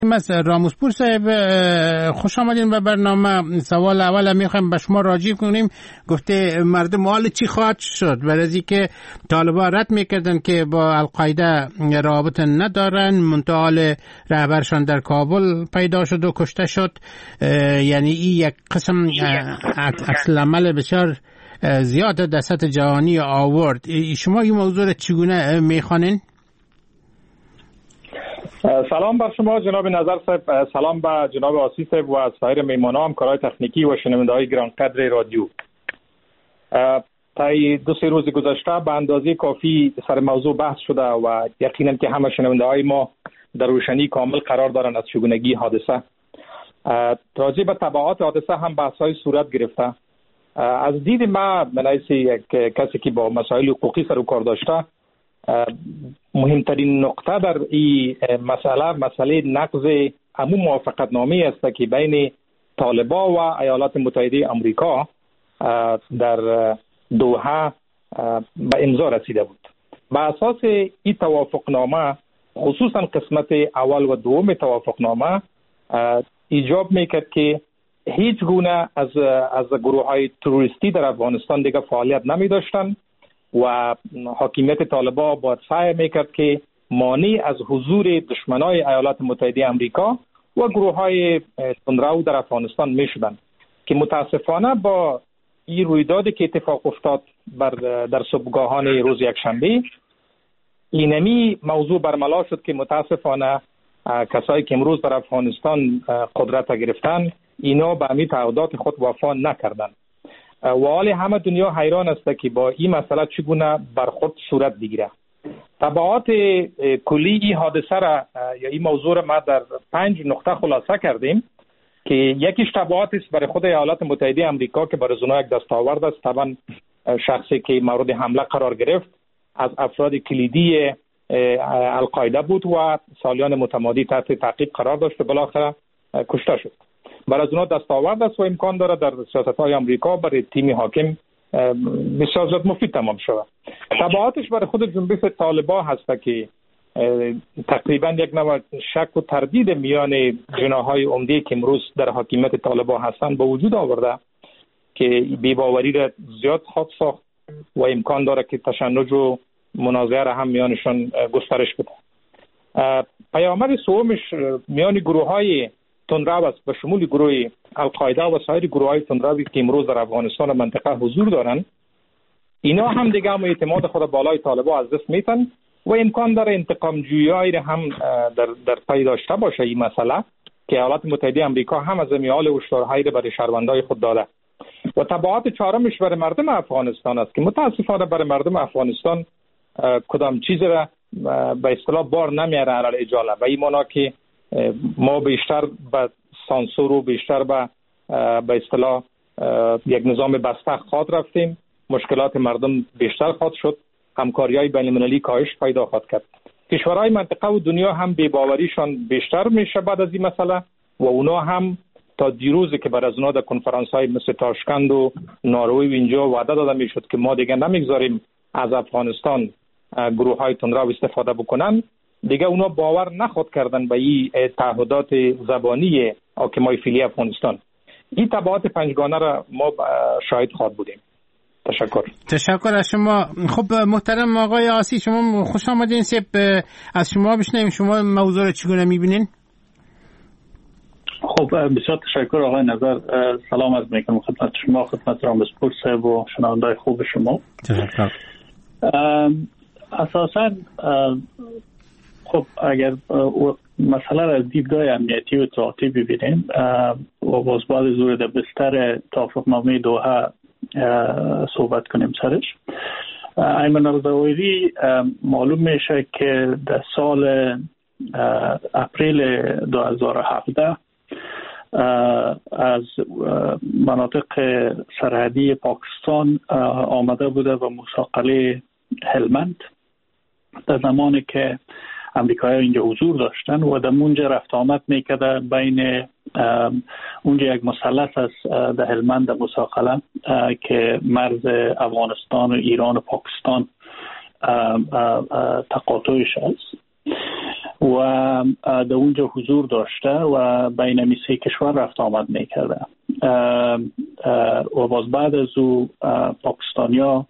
راموسپور صاحب خوش آمدین به برنامه. سوال اول میخوایم به شما راجع کنیم. گفته مردم حال چی خواهد شد برای اینکه طالبان رد میکردن که با القاعده رابط ندارن، منتها رهبرشان در کابل پیدا شد و کشته شد. یعنی این یک قسم عکس العمل بسیار زیاد در سطح جهانی آورد. شما این موضوع را چگونه میخوانین؟ سلام بر شما جناب نظر صاحب، سلام به جناب آسی صاحب و سایر میهمانان، همکارای تکنیکی و شنونده‌های گرانقدر رادیو. طی 2-3 روز گذشته به اندازه کافی سر موضوع بحث شده و یقینا که همه شنونده‌های ما در روشنی کامل قرار دارند از چگونگی حادثه. راجع به تبعات حادثه هم بحث‌های صورت گرفته. از دید من حیث یک کسی که با مسائل حقوقی سر و کار داشته، مهمترین نقطه در این مسئله نقض عموم موافقتنامه است که بین طالبان و ایالات متحده آمریکا در دوحه به امضا رسیده بود. به اساس این توافقنامه، خصوصا قسمت اول و دوم توافقنامه، ایجاب میکرد که هیچ گونه از گروه‌های تروریستی در افغانستان دیگر فعالیت نمی داشتند و حاکمیت طالبان باید سعی میکرد که مانع از حضور دشمنای ایالات متحده آمریکا و گروه‌های تندرو در افغانستان میشدند که متاسفانه با این رویدادی که اتفاق افتاد در صبحگاهان روز یکشنبه، اینمی موضوع برملا شد که متاسفانه کسایی که امروز در افغانستان قدرت گرفتن، اینا به همین تعهدات خود وفا نکردند و حال همه دنیا حیران است که با این مسئله چگونه برخورد صورت بگیره. تبعات کلی این حادثه را یا این موضوع را ما در 5 نقطه خلاصه کردیم که یکیش تبعات است برای خود ایالات متحده آمریکا که برای اونا یک دستاورد است. طبعا شخصی که مورد حمله قرار گرفت از افراد کلیدی القاعده بود و سالیان متمادی تحت تعقیب قرار داشت و بالاخره کشته شد. برای اونا دستاورد است و امکان داره در سیاست‌های آمریکا برای تیم حاکم بسیار زیاد مفید تمام شود. تبعاتش برای خود جنبش طالبان هست که تقریبا یک نوع شک و تردید میان جناح‌های عمده که امروز در حاکمیت طالبان هستند به وجود آورده که بی‌باوری را زیاد خواهد ساخت و امکان داره که تشنج و منازعه را هم میانشان گسترش بده. پیامد سومش میان گروه‌های تندرو است، به شمول گروه القاعده و سایر گروه‌های تندروی که امروز در افغانستان و منطقه حضور دارند. اینا هم دیگه اعتماد خود بالای طالبان از دست میتن و امکان داره انتقام جویی را هم در پی داشته باشه این مسئله که ایالات متحده آمریکا هم از میال هشدارهایی را برای شهروندای خود داده. و تبعات چهارمش برای مردم افغانستان است که متاسفانه برای مردم افغانستان کدام چیز را به اصطلاح بار نمیاره علی اجاله، و این معنا که ما بیشتر به سانسور و بیشتر به اصطلاح یک نظام بسته خواهد رفتیم، مشکلات مردم بیشتر خواهد شد، همکاری‌های بین‌المللی کاهش پیدا خواهد کرد. کشورهای منطقه و دنیا هم بی‌باوریشان بیشتر میشه بعد از این مسئله و اونا هم تا دیروزی که بعد از اونا در کنفرانس‌های مثل تاشکند و ناروی و اینجا وعده داده میشد که ما دیگه نمیگذاریم از افغانستان گروه‌های تندرو استفاده بکنن، دیگه اونا باور نخواد کردن به این تعهدات زبانی حاکمای فعلی افغانستان. این تبعات پنجگانه را ما شاهد خواهد بودیم. تشکر از شما. خب محترم آقای آسی، شما خوش آمدین. از شما بشنویم شما موضوع را چگونه میبینین؟ خب بسیار تشکر آقای نظر. سلام از میکنم خدمت شما، خدمت راموسپور صاحب و شنونده‌های خوب شما. تشکر. اساساً خب اگر مسئله را از دیدگاه امنیتی و اطلاعاتی ببینیم و باز بعد زور در بستر توافقنامه دوحه صحبت کنیم سرش، ایمن الظواهری معلوم میشه که در سال اپریل 2017 از مناطق سرحدی پاکستان آمده بوده و مساقله هلمند، در زمانی که امریکایی اینجا حضور داشتن و در اونجا رفت آمد میکرده بین اونجا یک مثلث است در هلمند مساقله که مرز افغانستان و ایران و پاکستان تقاطعش است و در اونجا حضور داشته و بین می سه کشور رفت آمد میکرده و باز بعد از او پاکستانیا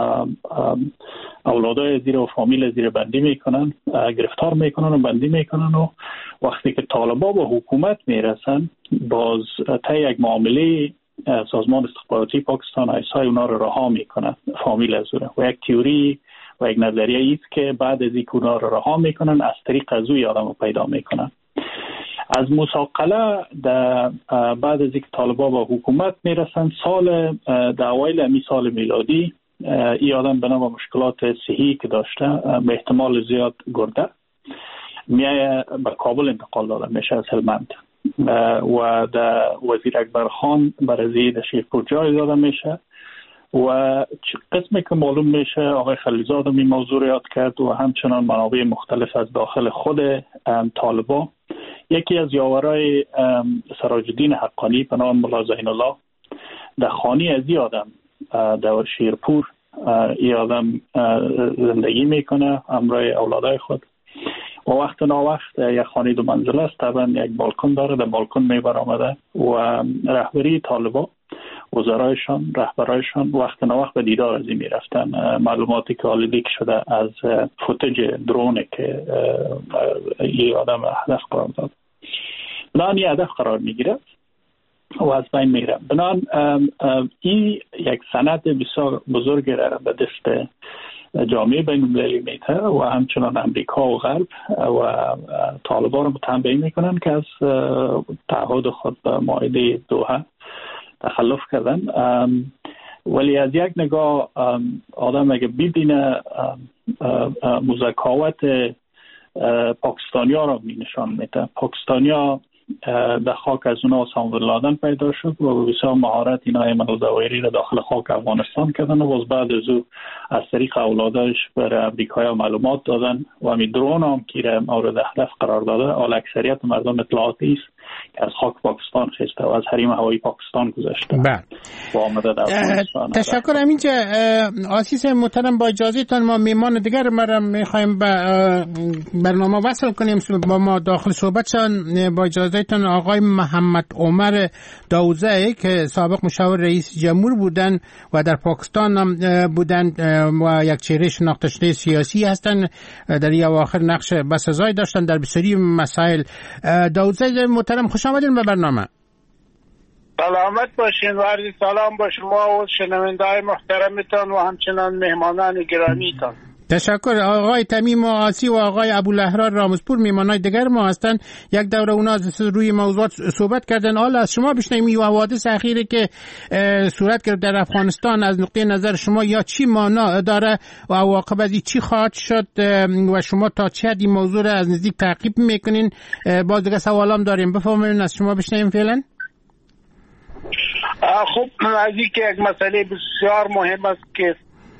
اولادای زیر و فامیل زیر بندی میکنن، گرفتار میکنن و بندی میکنن و وقتی که طالبا با حکومت میرسن باز تا یک معامله سازمان استخباراتی پاکستان ایسای اونا رو رها میکنن فامیل از اون و یک تئوری و یک نظریه است که بعد از اینکه اونا رو رها میکنن از طریق از اوی آدم رو پیدا میکنن. از مساقله بعد از اینکه طالبا با حکومت میرسن سال در اوایل امی سال میلادی این آدم بنا با مشکلات صحی که داشته به احتمال زیاد گرده میایه به کابل انتقال داده میشه از هلمند و در وزیر اکبر خان برای در شیرپور جای داده میشه و قسمی که معلوم میشه آقای خلیزاد هم این موضوع یاد کرد و همچنان منابع مختلف از داخل خود طالبا. یکی از یاورای سراج الدین حقانی به نام ملا زین الله در خانی از این آدم در شیرپور این آدم زندگی میکنه همراه اولادای خود و وقت ناوقت یک خانه دو منزله است، طبعا یک بالکن داره، در بالکن میبر آمده و رهبری طالبا وزرایشان رهبرایشان وقت ناوقت به دیدار از این میرفتن. معلوماتی که لیک شده از فوتج درونه که این آدم هدف قرار داد بنان این هدف قرار میگیره و از بین میره. بنان این یک سند بسیار بزرگی را به دست جامعه بین المللی میته و همچنان امریکا و غرب و طالبان رو متهم میکنن که از تعهد خود به معاهده دوحه تخلف کردن. ولی از یک نگاه آدم اگه ببینه مزاکاوت پاکستانیا رو می نشان میده. پاکستانیا در خاک از اونا اسامه بن لادن پیدا شد و بسیار مهارت اینا ایمن الظواهری را داخل خاک افغانستان کردن و باز بعد از او از طریق اولادش برای امریکایی معلومات دادن و همین درون هم که مورد هدف قرار داده حال اکثریت مردم اطلاعاتی است که از خاک پاکستان خسته و از حریم هوایی پاکستان گذشته و آمده در افغانستان. تشکر. اینجا آسیس محترم با اجازهتان ما میمان دیگر ما میخوایم به برنامه وصل کنیم با ما داخل صحبتشان. با اجازهتان آقای محمد عمر داوزه که سابق مشاور رئیس جمهور بودن و در پاکستان هم بودن و یک چهره شناخته شده سیاسی هستند، در این اواخر نقش بسزایی داشتن در بسیاری مسائل. داوزه محترم خوش آمدین به برنامه. سلامت باشین و عرض سلام با شما و شنونده‌های محترمتان و همچنان مهمانان گرامیتان. تشکر. آقای تمیم آسی و آقای ابوالأحرار رامزپور میمانای دیگر ما هستند. یک دوره اونا روی موضوعات صحبت کردن. حالا از شما بشنویم این حوادث اخیری که صورت گرفت در افغانستان از نقطه نظر شما یا چی معنا داره و عواقب از این چی خواهد شد و شما تا چه حد این موضوع را از نزدیک تعقیب میکنین؟ باز دیگه سوالام داریم، بفرمایید از شما بشنویم فعلا. خب از این که یک مسئله بسیار مهم است که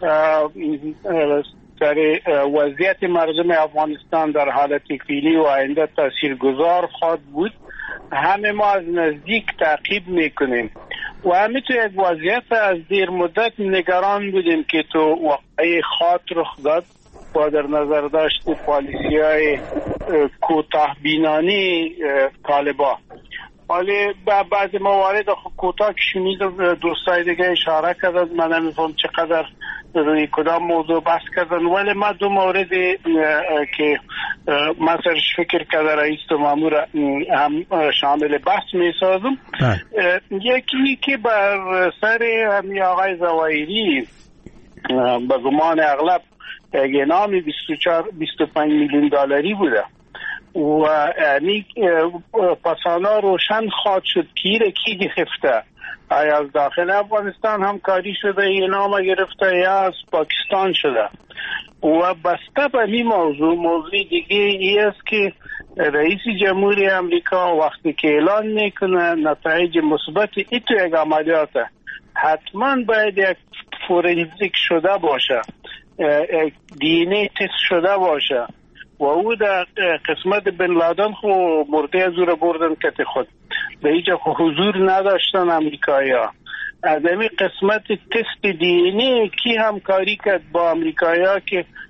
در وضعیت مردم افغانستان در حالت فعلی و آینده تاثیرگذار خواهد بود، همه ما از نزدیک تعقیب میکنیم و همه تو یک وضعیت از دیر مدت نگران بودیم که تو واقعی خاط رخ داد با در نظر داشت پالیسی های کوتاه بینانه طالبان. ولی بعضی موارد کوتاه که شنیدم دوستای دیگه اشاره کردن، من نمیفهم چقدر روی کدام موضوع بحث کردن، ولی من دو مورد که من سرش فکر کرده رئیس و مامور هم شامل بحث می سازم. یکی که بر سر همی آقای زواهری به گمان اغلب گنامی 25 میلیون دلاری بوده و یعنی پاسانا روشن خواهد شد کی گرفته، آیا از داخل افغانستان همکاری شده این نام گرفته یا از پاکستان شده. و بسته به این موضوع دیگه ای است که رئیس جمهوری امریکا وقتی که اعلان میکنه نتایج مثبت ایتو یک عملیات حتما باید یک فورنزیک شده باشه، دی ان ای تست شده باشه و او در قسمت بن لادن خو مرده از او را بردن کت خود به هیچ حضور نداشتن امریکایی ها. از این قسمت تست دی ان ای کی همکاری کرد با امریکایی ها که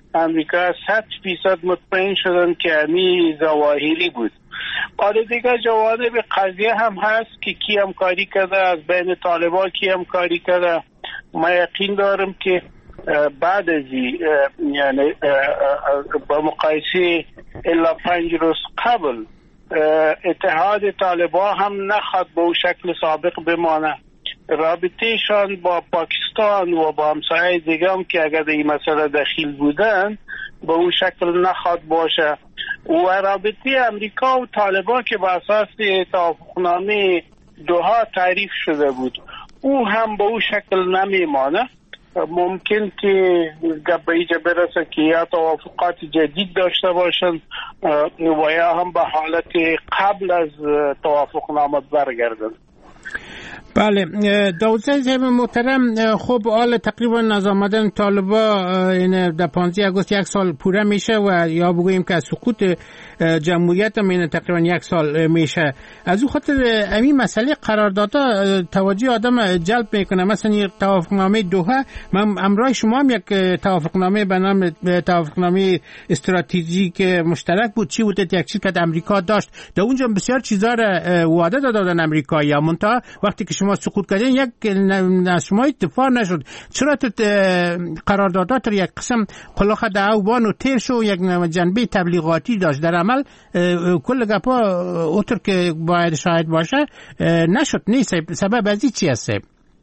امریکا 100% مطمئن شدن که همین ظواهری بود. حالا دیگه جوانب قضیه هم هست که کی همکاری کرده، از بین طالبان کی همکاری کرده. ما یقین دارم که بعد از یعنی با مقایسه الا 5 روز قبل اتحاد طالبان هم نخواد به اون شکل سابق بمانه. رابطهشان با پاکستان و با همسایه دیگه هم که اگر این مسئله دخیل بودن به اون شکل نخواد باشه و رابطه امریکا و طالبان که با اساس توافقنامه دوحا تعریف شده بود او هم به اون شکل نمیمانه. ممکن که به اینجا برسه که یا توافقات جدید داشته باشن و یا هم به حالت قبل از توافقنامه برگردن. بله داود صاحب محترم، خب حال تقریبا از آمدن طالبا این در 15 آگوست 1 سال پوره میشه و یا بگوییم که از سقوط جمهوریت هم این تقریبا 1 سال میشه. از اون خاطر همین مسئله قراردادها توجه آدم جلب میکنه. مثلا توافقنامه دوحه، من همراه شما هم یک توافقنامه به نام توافقنامه استراتژیک مشترک بود. چی بود؟ یک چیز که امریکا داشت در اونجا بسیار چیزا را وعده دادن امریکایی‌ها، منتها وقتی که شما سقوط کردین یک از شما اتفاق نشد. چرا تو قراردادات رو یک قسم قلخ دعوان و تیر شو یک جنبه تبلیغاتی داشت، در عمل کل گپا اوتر که باید شاهد باشه نشد. نیست سبب از این چی هست؟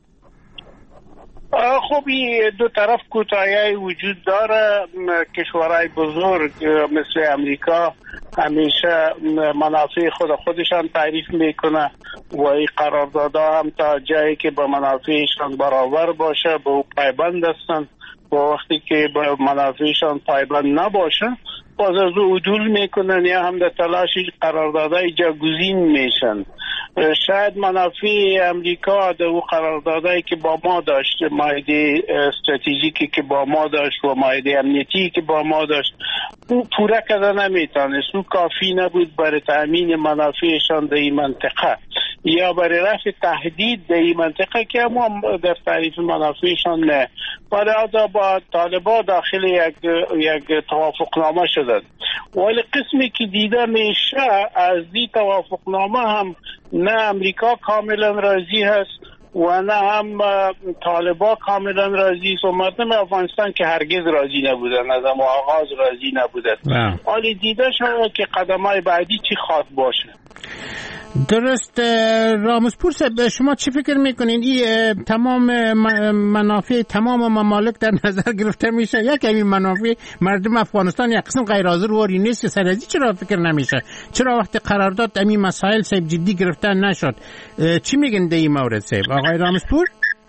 خب این دو طرف کوتاهی وجود داره. کشورهای بزرگ مثل امریکا همیشه منافع خودشان تعریف میکنه و این قراردادها هم تا جایی که با منافعشان برابر باشه به او پایبند هستن و وقتی که با منافعشان پایبند نباشه باز از او عدول میکنن یا هم در تلاش قراردادهای جاگزین میشن. شاید منافع امریکا در او قراردادهایی که با ما داشت، معاهده استراتژیکی که با ما داشت و معاهده امنیتی که با ما داشت، او پوره کرده نمیتونست. او کافی نبود برای تأمین منافعشان در این منطقه یا برای رفع تهدید در این منطقه که هم در تعریف منافعشان نه. بعد با طالبان داخل یک توافقنامه شدند ولی قسمی که دیده میشه از این توافقنامه هم نه امریکا کاملا راضی هست و نه هم طالبان کاملا راضی است و مردم افغانستان که هرگز راضی نبودن، از آغاز راضی نبودن. حالی دیده شده که قدم‌های بعدی چی خواهد باشه. درست. رامزپور صاحب شما چی فکر میکنین این تمام منافع تمام ممالک در نظر گرفته میشه؟ یک همین منافع مردم افغانستان یک قسم غیر حاضر واری نیست که سر ازی چرا فکر نمیشه؟ چرا وقتی قرارداد همین مسائل صاحب جدی گرفتن نشد؟ چی میگن در این مورد صاحب آقای رامزپور؟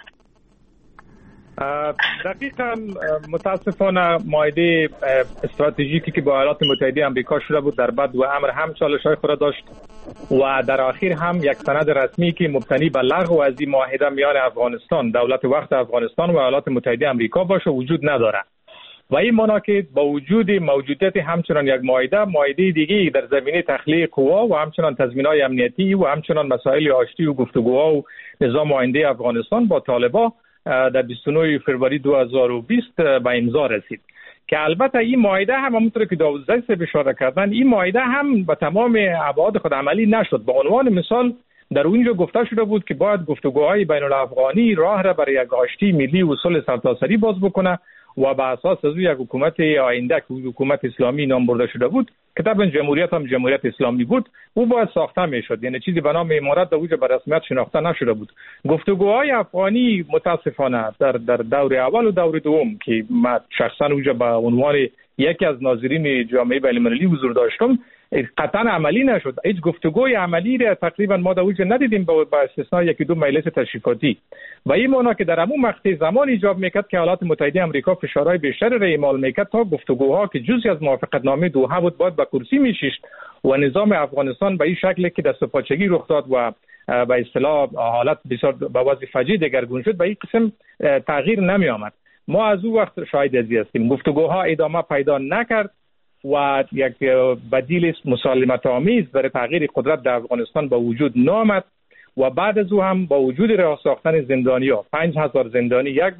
دقیقا متاسفانه معاهده استراتژیکی که با ایالات متحده آمریکا شده بود در بد و امر هم چالش‌های خود داشت و در آخر هم یک سند رسمی که مبتنی بر لغو از این معاهده میان افغانستان، دولت وقت افغانستان و ایالات متحده آمریکا باشه وجود نداره و این معنی که با وجود موجودیت همچنان یک معاهده دیگه در زمینه تخلیه قوا و همچنان تضمینات امنیتی و همچنان مسائل آشتی و گفتگوها و نظام آینده افغانستان با طالبان در 29 فروری 2020 به امضا رسید که البته این معاهده هم همونطور که داود صاحب اشاره کردن این معاهده هم به تمام ابعاد خود عملی نشد. به عنوان مثال در اونجا گفته شده بود که باید گفتگوهای بین الافغانی راه را برای یک آشتی ملی و صلح سرتاسری باز بکنه و به اساس از یک حکومت آینده که حکومت اسلامی نام برده شده بود که طبعا جمهوریت هم جمهوریت اسلامی بود او باید ساخته میشد، یعنی چیزی به نام امارت در اونجا به رسمیت شناخته نشده بود. گفتگوهای افغانی متاسفانه در دور اول و دور دوم که من شخصا اونجا به عنوان یکی از ناظرین جامعه بین‌المللی حضور داشتم قطعا عملی نشد. هیچ گفتگوی عملی را تقریبا ما در اونجا ندیدیم با استثنای یکی دو مجلس تشریفاتی و این معنا که در همون مقطع زمان ایجاب میکرد که ایالات متحده آمریکا فشارهای بیشتر را اعمال میکرد تا گفتگوها که جزئی از موافقتنامه دوحه بود باید به کرسی میشیشت و نظام افغانستان به این شکلی که دست و پاچگی رخ داد و به اصطلاح حالت بسیار به وضع فجیع دگرگون شد به این قسم تغییر نمی آمد. ما از اون وقت شاهد ازی هستیم. گفتگوها ادامه پیدا نکرد و یک بدیل مسالمت آمیز برای تغییر قدرت در افغانستان به وجود نامد و بعد از او هم با وجود رها ساختن زندانی‌ها 5000 زندانی یک بار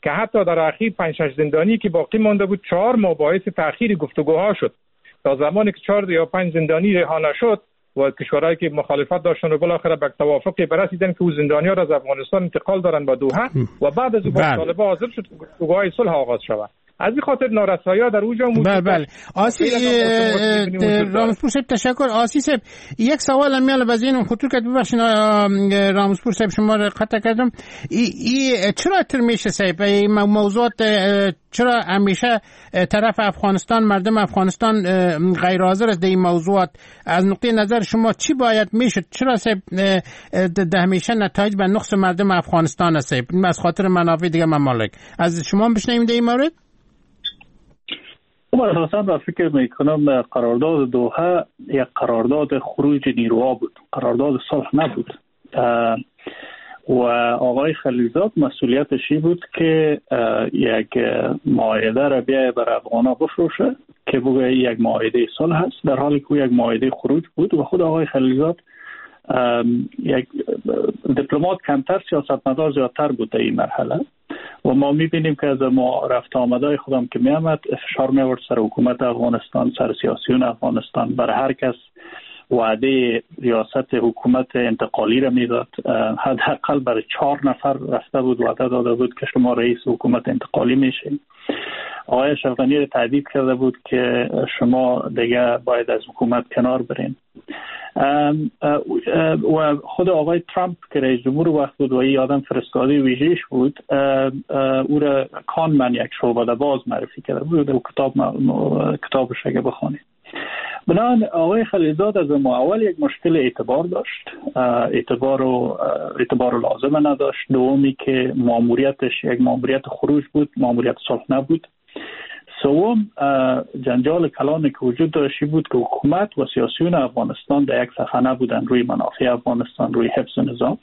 که حتی در اخیر 5-6 زندانی که باقی مانده بود 4 ماه باعث تأخیر گفتگوها شد. تا زمانی که 4 یا 5 زندانی رها نشد و کشورهایی که مخالفت داشتن و بالاخره به توافقی برسیدن که او زندانیان را از افغانستان انتقال دارن به دوحه و بعد از اون طالبان حاضر شد که گفتگوهای صلح آغاز شود. از این خاطر نارسایی‌ها در اونجا موجود است. بله. آسی رامزپور صاحب تشکر. آسی صاحب یک سوال میال بزین خطور کرد، ببخشید رامزپور صاحب شما رو قطع کردم. چرا تر میشه صاحب این موضوعات، چرا همیشه طرف افغانستان، مردم افغانستان غیر حاضر است در این موضوعات؟ از نقطه نظر شما چی باید میشد؟ چرا صاحب همیشه نتایج به نقص مردم افغانستان است صاحب؟ از خاطر منافع دیگه ممالک. از شما بشنویم در این مورد. من اساسا فکر میکنم قرارداد دوحه یک قرارداد خروج نیروها بود، قرارداد صلح نبود و آقای خلیلزاد مسئولیتش بود که یک معاهده را بیایه بر افغانا بفروشه که بگه یک معاهده صلح است، در حالی که یک معاهده خروج بود و خود آقای خلیلزاد یک دیپلمات کمتر، سیاستمدار زیادتر بود در این مرحله و ما میبینیم که از ما رفت آمدهای خودم که میامد فشار میورد سر حکومت افغانستان، سر سیاسیون افغانستان، بر هر کس وعده ریاست حکومت انتقالی را میداد. حداقل برای 4 نفر رفته بود وعده داده بود که شما رئیس حکومت انتقالی میشین. آقای اشرف غنی را تهدید کرده بود که شما دیگه باید از حکومت کنار برین. و خود آقای ترامپ که رئیس جمهور وقت بود و این آدم فرستاده ویژه‌اش بود، او را کانمن، یک شعبده باز معرفی کرده بود و کتابش اگه بخونید. بنابراین آقای خلیلزاد از ما اول یک مشکل اعتبار داشت، اعتبار لازم نداشت. دومی که ماموریتش یک ماموریت خروج بود، ماموریت صلح نبود. سوم جنجال کلانی که وجود داشتی بود که حکومت و سیاسیون افغانستان در یک صفحه نبودن روی منافع افغانستان، روی حفظ نظام.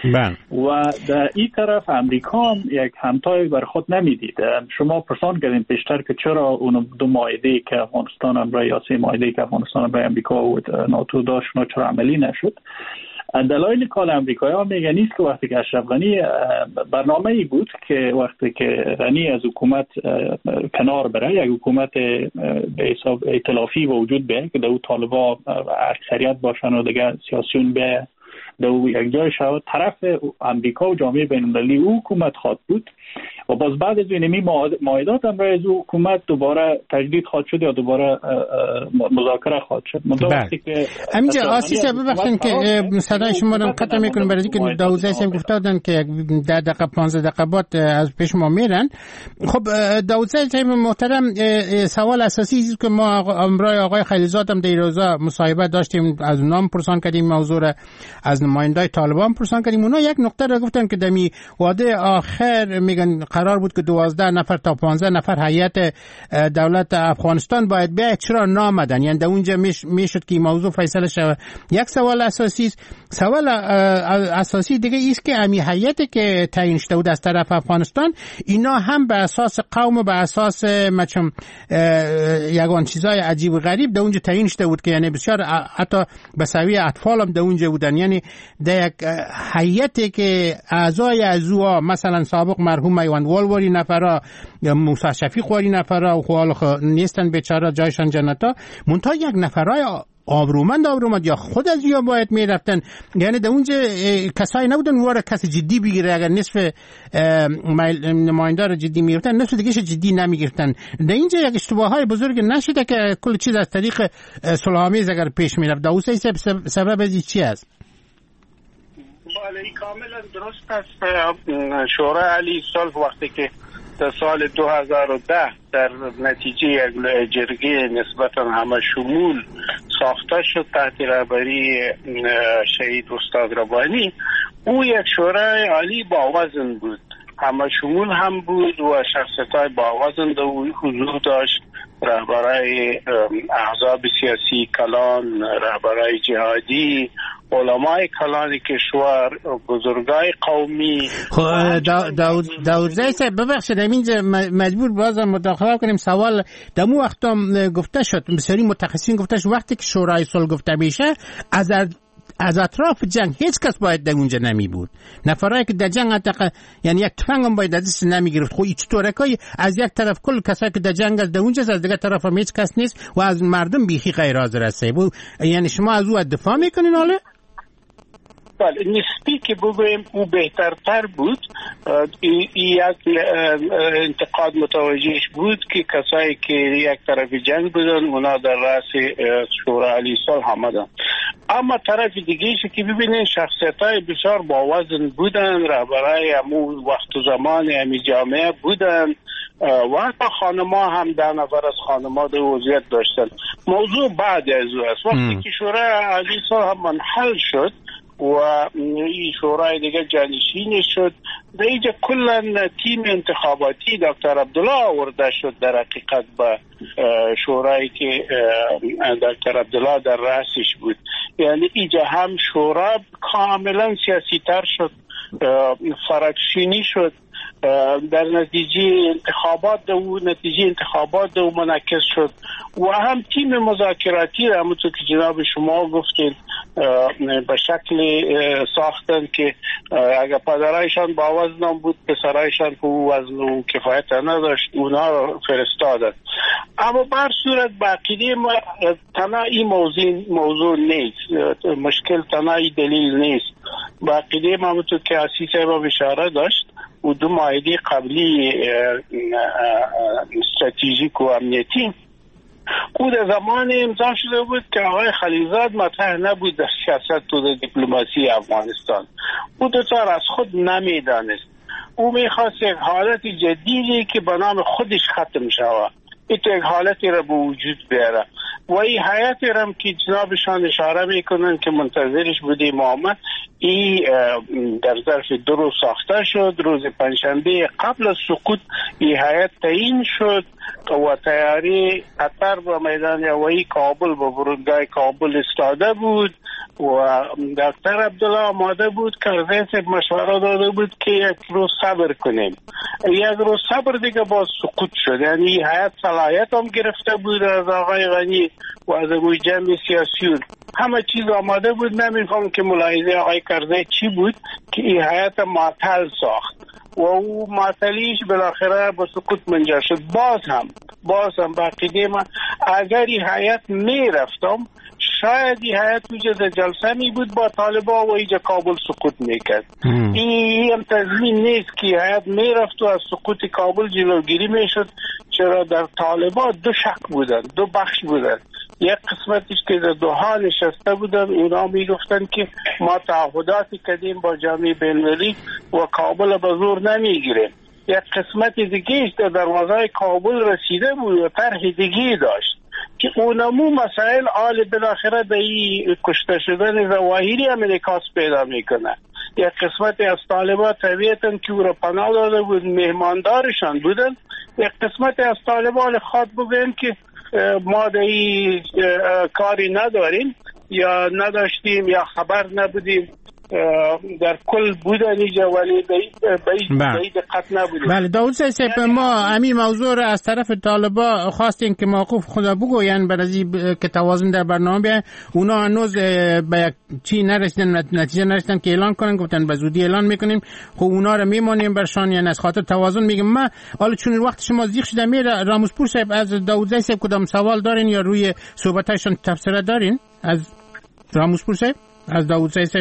و در این طرف امریکا هم یک همتای بر خود نمیدید. شما پرسان کردین پیشتر که چرا اون 2 معاهده که افغانستان هم یا 3 معاهده که افغانستان با امریکا و ناتو داشت چرا عملی نشد. دلایل کار امریکایی‌ها میگن نیست که وقتی که اشرف غنی برنامه‌ای بود که وقتی که غنی از حکومت کنار بره، یک حکومت به حساب ائتلافی وجود بیاد که دو طالبان اکثریت باشن و دیگه سیاسیون به دو یک جای شود، طرف امریکا و جامعه بین‌المللی او حکومت خواهد بود و باز بعد از اینمی معاهدات هم را از او حکومت دوباره تجدید خواهد شد یا دوباره مذاکره خواهد شد. همینجا آسیسه ببخشید که صدای شما رو قطع میکنم برای که 12 سیم گفته بودن که 10 دقیقه 15 دقیقه بعد از پیش ما میرن. خب 12 سیم محترم، سوال اساسی است که ما امرای آقای خلیلزاد هم در روزا مصاحبه داشتیم، از اونام پرسان کردیم موضوع را، از نمایندای طالبان پرسان کردیم. اونا یک نقطه را گفتن که دمی وعده آخر میگن قرار بود که 12 نفر تا 15 نفر هیئت دولت افغانستان باید بیاید، چرا نامدن؟ یعنی در اونجا میشد که موضوع فیصله شود. یک سوال اساسی است. سوال اساسی دیگه است که امی هیئتی که تعیین شده بود از طرف افغانستان، اینا هم به اساس قوم و به اساس مچم یگان چیزای عجیب و غریب در اونجا تعیین شده بود که یعنی بسیار حتی به سوی اطفال هم در اونجا بودن. یعنی در یک هیئتی که اعضای از او مثلا سابق مرحوم میوند والواری نفرا یا موسی شفیق واری نفرا و خوال نیستن بیچاره جایشان جنتا، منتها یک نفرای آبرومند یا خود از یا باید میرفتن. یعنی در اونجا کسایی نبودن واره کسی جدی بگیره. اگر نصف نمایندار جدی میگرفتن، نصف دیگهش جدی نمیگرفتن. در اینجا یک اشتباههای بزرگ نشده که کل چیز از طریق صلح‌آمیز اگر پیش میرفت. دوستی سبب از چی است؟ بله، کاملا درست است. شورای عالی صلح وقتی که در سال 2010 در نتیجه یک جرگه نسبتا همه شمول ساخته شد تحت رهبری شهید استاد ربانی، او یک شورای عالی با وزن بود، همه شمول هم بود و شخصیت‌های با وزن در او حضور داشت. رهبرای احزاب سیاسی کلان، رهبرای جهادی، علمای کلان کشور، بزرگای قومی. داود زیسه ببخشید اینجا مجبور بازم مداخله کنیم. سوال دمو وقتا گفته شد، بسیاری متخصصین گفته شد وقتی که شورای صلح گفته میشه از اطراف جنگ هیچ کس باید در اونجا نمی بود. نفرایی که در جنگ یعنی یک تفنگ هم باید دست نمی گرفت. خب چطوره که از یک طرف کل کسایی که در جنگ از اونجا از دیگه طرف هم هیچ کس نیست و از مردم بیخی غیر حاضر است. یعنی شما از او دفاع میکنین حالا؟ بله، نسبی که بگویم او بهترتر بود. یک انتقاد متوجهش بود که کسایی که یک طرف جنگ بودن اونا در رأس شورای عالی صلح آمدن. اما طرف دیگه ایش که ببینین شخصیت‌های بسیار با وزن بودن، رهبرای همون وقت و زمان همی جامعه بودن و حتی خانما هم 10 نفر از خانما در وضعیت داشتن. موضوع بعد از او است. وقتی که شورای عالی صلح منحل شد و این شورای دیگه جانشین شد، در اینجا کلا تیم انتخاباتی دکتر عبدالله آورده شد در حقیقت به شورایی که دکتر عبدالله در رأسش بود. یعنی اینجا هم شورا کاملا سیاسی تر شد، فرکشینی شد، در نتیجه انتخابات او منعکس شد و هم تیم مذاکراتی را همونطور که جناب شما گفتید به شکل ساختن که اگر پدرایشان با وزن بود پسرایشان که وزن و کفایت نداشت اونا را فرستادن. اما بر صورت باقی ما تنهایی موضوع نیست، مشکل تنهایی دلیل نیست. باقی ما همونطور که عزیز صاحب اشاره داشت و 2 معاهده قبلی استراتژیک و امنیتی او در زمان امضا شده بود که آقای خلیلزاد مطرح نبود در سیاست و دیپلماسی افغانستان. او دوچار از خود نمیدانست. او میخواست یک حالت جدیدی که به نام خودش ختم شود، یک حالتی را به وجود بیاره و این حیاتی را که جنابشان اشاره میکنن که منتظرش بودیم آمد، این در ظرف 2 روز ساخته شد. روز پنجشنبه قبل از سقوط این حیات تعیین شد و تیاری قطر به میدان هوایی کابل به فرودگاه کابل استاده بود و دکتر عبدالله آماده بود که مشوره داده بود که 1 روز صبر کنیم. 1 روز صبر دیگه باز سقوط شد. یعنی حیات صلاحیت هم گرفته بود از آقای غنی و از اون جمع سیاسیون، همه چیز آماده بود. نمیخوام که ملاحظه آقای کرزی چی بود که این حیات معطل ساخت و او معطلیش بالاخره به سقوط منجر شد. باز هم باقی من اگر این حیات میرفتم شاید این حیات وجود جلسه می بود با طالبا و اینجا کابل سقوط میکرد. این هم تضمین نیست که حیات میرفت و از سقوط کابل جلوگیری میشد، چرا در طالبا 2 شق بودن، 2 بخش بودن. یک قسمتش که در دوحه نشسته بودن اونا میگفتن که ما تعهداتی کردیم با جامعه بین‌المللی و کابل به زور نمیگیره. یک قسمت دیگه در دروازه کابل رسیده بود و طرح دیگه داشت که اونمو مسائل آل بالاخره به این کشته شدن ظواهری هم انعکاس پیدا میکنه. یک قسمت از طالبان طبیعتاً که او را پناه داده بود مهماندارشان بودن، یک قسمت از طالبان خواد بگن که ما در این کاری نداریم یا نداشتیم یا خبر نبودیم، در کل بودن اینجا ولی به دقت نبودیم. بله داود صاحب، ما همین موضوع را از طرف طالبا خواستیم که موقف خدا بگوین برای که توازن در برنامه بیان. اونا هنوز به یک چی نرسیدن، نتیجه نرسیدن که اعلان کنن، گفتن به زودی اعلان میکنیم. خب اونا را میمونیم برشان، یعنی از خاطر توازن میگم. ما حالا چون وقت شما زیغ شده میره، راموزپور صاحب از داود صاحب کدام سوال دارین یا روی صحبتایشون تفسیر دارین؟ از راموزپور صاحب، از داود صاحب.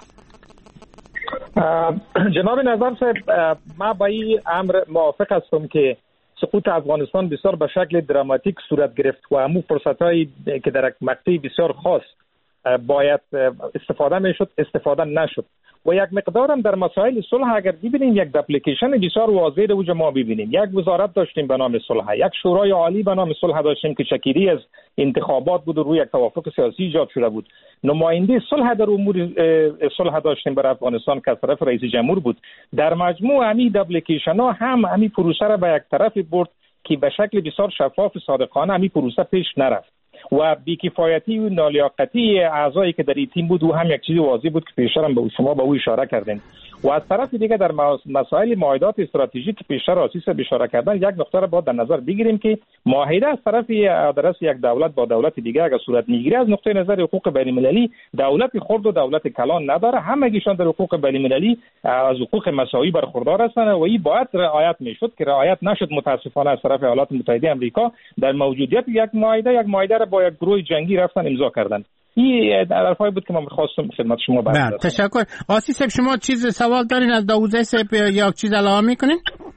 جناب نظر صاحب، ما با این امر موافق هستم که سقوط افغانستان بسیار به شکل دراماتیک صورت گرفت و همون فرصتایی که در مقطعی بسیار خاص باید استفاده میشد استفاده نشد و یک مقدارم در مسائل صلح اگر ببینیم یک اپلیکیشن بسیار واضح رو ما ببینیم. یک وزارت داشتیم به نام صلح، یک شورای عالی به نام صلح داشتیم که شکلی از انتخابات بود و روی یک توافق سیاسی ایجاد شده بود. نماینده صلح در امور صلح داشتیم برای افغانستان که از طرف رئیس جمهور بود. در مجموع همین اپلیکیشن ها هم همین پروسه را به یک طرف برد که به شکل بسیار شفاف صادقانه همین پروسه پیش نرفت و بی‌کفایتی و نالیاقتی اعضایی که در این تیم بود و هم یک چیز واضح بود که پیشتر هم به شما به او اشاره کردیم. و از طرف دیگه در مسائل معاهدات استراتژیک پیشتر آسیس اشاره کردن، یک نکته را باید در نظر بگیریم که معاهده از طرف درس یک دولت با دولت دیگه اگر صورت میگیره، از نقطه نظر حقوق بین المللی دولت خرد و دولت کلان نداره، همگیشان در حقوق بین المللی از حقوق مساوی برخوردار هستند و این باید رعایت میشد که رعایت نشد متاسفانه از طرف ایالات متحده آمریکا در موجودیت یک معاهده را با یک گروه جنگی رفتن امضا کردن. این حرفایی بود که من می‌خواستم خدمت شما برسونم. تشکر. آسی صاحب شما چیز سوال دارین از داوود صاحب یا چیز علاوه میکنین؟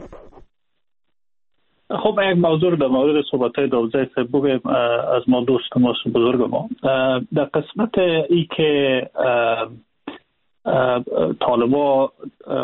خب یک موضوع در مورد صحبت‌های داوود صاحب بگم از ما دوست ما بزرگ ما در قسمت ای که طالبا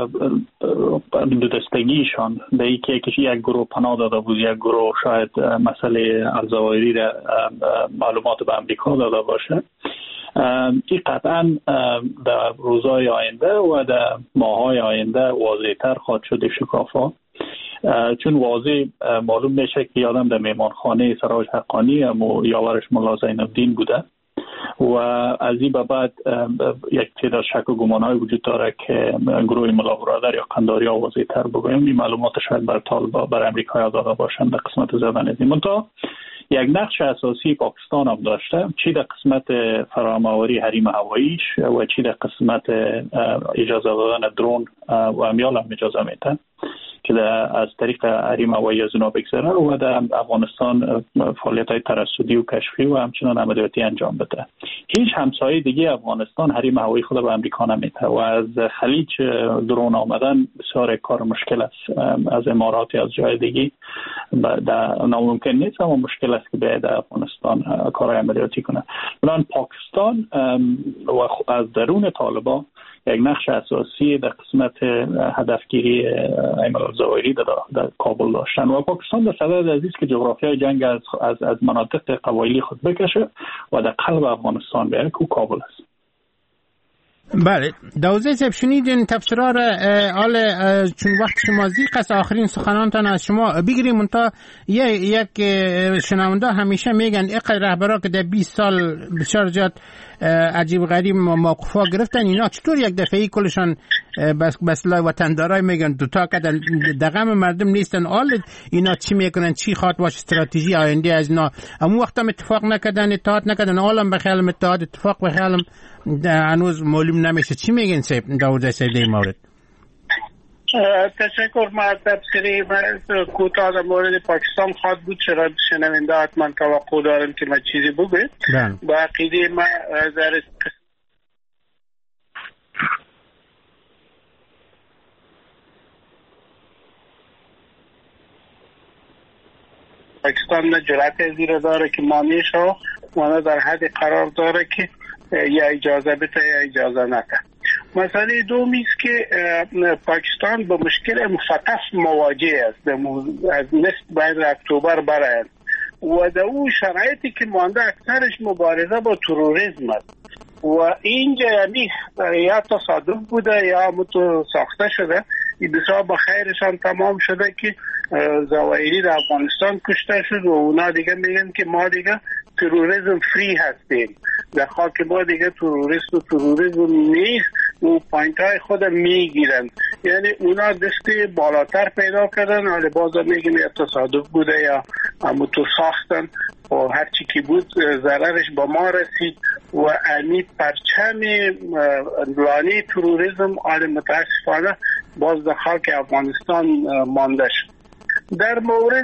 دو دستگیشان به ای که یک گروه پناه داده بود، یک گروه شاید مسئله الزوایری را معلومات به امریکا داده باشه، این قطعا در روزهای آینده و در ماههای آینده واضح‌تر خواهد شد شکافا، چون واضح معلوم میشه که یادم در میمانخانه سراج حقانی یاورش ملا زین‌الدین بوده و از این به بعد یک تعداد شک و گمان‌های وجود داره که گروه ملا برادر یا قنداریا واضح‌تر بگویم این معلومات شاید بر طالبا بر امریکا داده باشند در قسمت زدن از این. منتها یک نقش اساسی پاکستان هم داشته، چی در قسمت فراهم‌آوری حریم هواییش و چی در قسمت اجازه دادن درون و امیال هم اجازه میده که از طریق حریم هوایی از اونا بگذره و در افغانستان فعالیت‌های ترصدی و کشفی و همچنان عملیاتی انجام بده. هیچ همسایه دیگه افغانستان حریم هوایی خود به امریکا نمیده و از خلیج درون آمدن بسیار کار مشکل است، از امارات از جای دیگه ناممکن نیست اما مشکل است که به افغانستان کارهای عملیاتی کنه. بنابراین پاکستان و از درون طالبان یک نقش اساسی در قسمت هدفگیری ایمن الزوایری در کابل داشتن و پاکستان در صدد عزیز که جغرافیای جنگ از مناطق قبایلی خود بکشه و در قلب افغانستان بیاره که کابل است. بله داوود صاحب شنیدین تفسیرها را حال چون وقت شما زیق است آخرین سخنانتان از شما بگیریم تا یک شنونده همیشه میگن اقای رهبرا که در 20 سال بسیار زیاد عجیب غریب موقفا گرفتن اینا چطور یک دفعه کلشان بس لای وطندارای میگن دوتا کدن دغم مردم نیستن حال اینا چی میکنن چی خواد باش استراتژی آینده از اینا اما وقتا اتفاق نکردن اتحاد نکردن حالا بخیالم اتحاد اتفاق بخیالم هنوز معلوم نمیشه چی میگن صاحب داوود صاحب در مورد؟ تشکر. ما تبصری کوتاه در مورد پاکستان خواهد بود، چرا شنونده حتما توقع دارم که من چیزی بگویم. با عقیده ما در پاکستان نه جرأت زیر داره که مانع شه و نه در حد قرار داره که یا اجازه بده یا اجازه نده. مسئله دومی است که پاکستان با مشکل مفتف مواجه است از نصف بعد اکتبر برای و در اون شرایطی که مانده اکثرش مبارزه با تروریسم است و اینجا یعنی یا تصادف بوده یا ساخته شده این بسیار با خیرشان تمام شده که زوایری در افغانستان کشته شد و اونا دیگه میگن که ما دیگه تروریسم فری هستیم، در خاک ما دیگه تروریست و تروریسم نیست و پوینت های خود میگیرن، یعنی اونا دستی بالاتر پیدا کردن. حالا بازا میگن یا تصادف بوده یا همونطور ساختن و هرچی که بود ضررش با ما رسید و امی پرچم لانی تروریسم حال متاسفانه باز در خاک افغانستان مانده شد. در مورد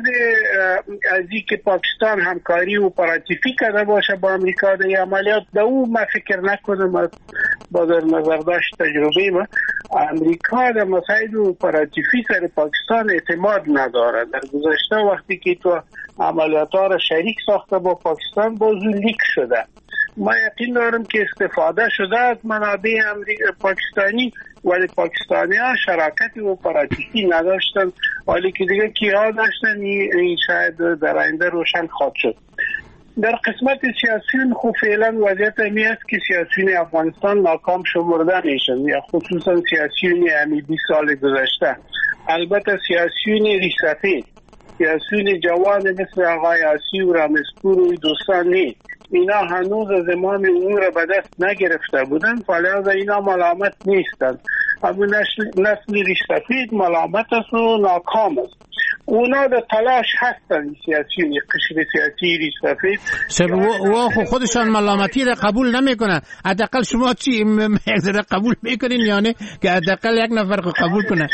از این که پاکستان همکاری اپراتیفی کرده باشه با امریکا در عملیات، در اون من فکر نکنم با در نظر داشت تجربه ما امریکا در مسائل اپراتیفی سر پاکستان اعتماد نداره. در گذشته وقتی که تو عملیات ها را شریک ساخته با پاکستان بازو لیک شده، ما یقین دارم که استفاده شده از منابع پاکستانی ولی پاکستانی ها شراکت اپراتیفی نداشتن، ولی که دیگه کیا داشتن این شاید در آینده روشن خواهد شد. در قسمت سیاسیون خوب فعلا وضعیت همی است که سیاسیون افغانستان ناکام شمرده میشن یا خصوصا سیاسیون همی 20 سال گذشته. البته سیاسیون ریسفید، سیاسیون جوان مثل آقای آسی و رامسپور و دوستان نیست، اینا هنوز زمان امور به دست نگرفته بودن، فلذا اینا ملامت نیستند. همون نسل ریش سفید ملامت است و ناکام است. اونا در تلاش هستن سیاسی، قشر سیاسی ریش سفید و خودشان ملامتی را قبول نمیکنن. حداقل شما چی قبول میکنین یا نه که حداقل یک نفر قبول کنه؟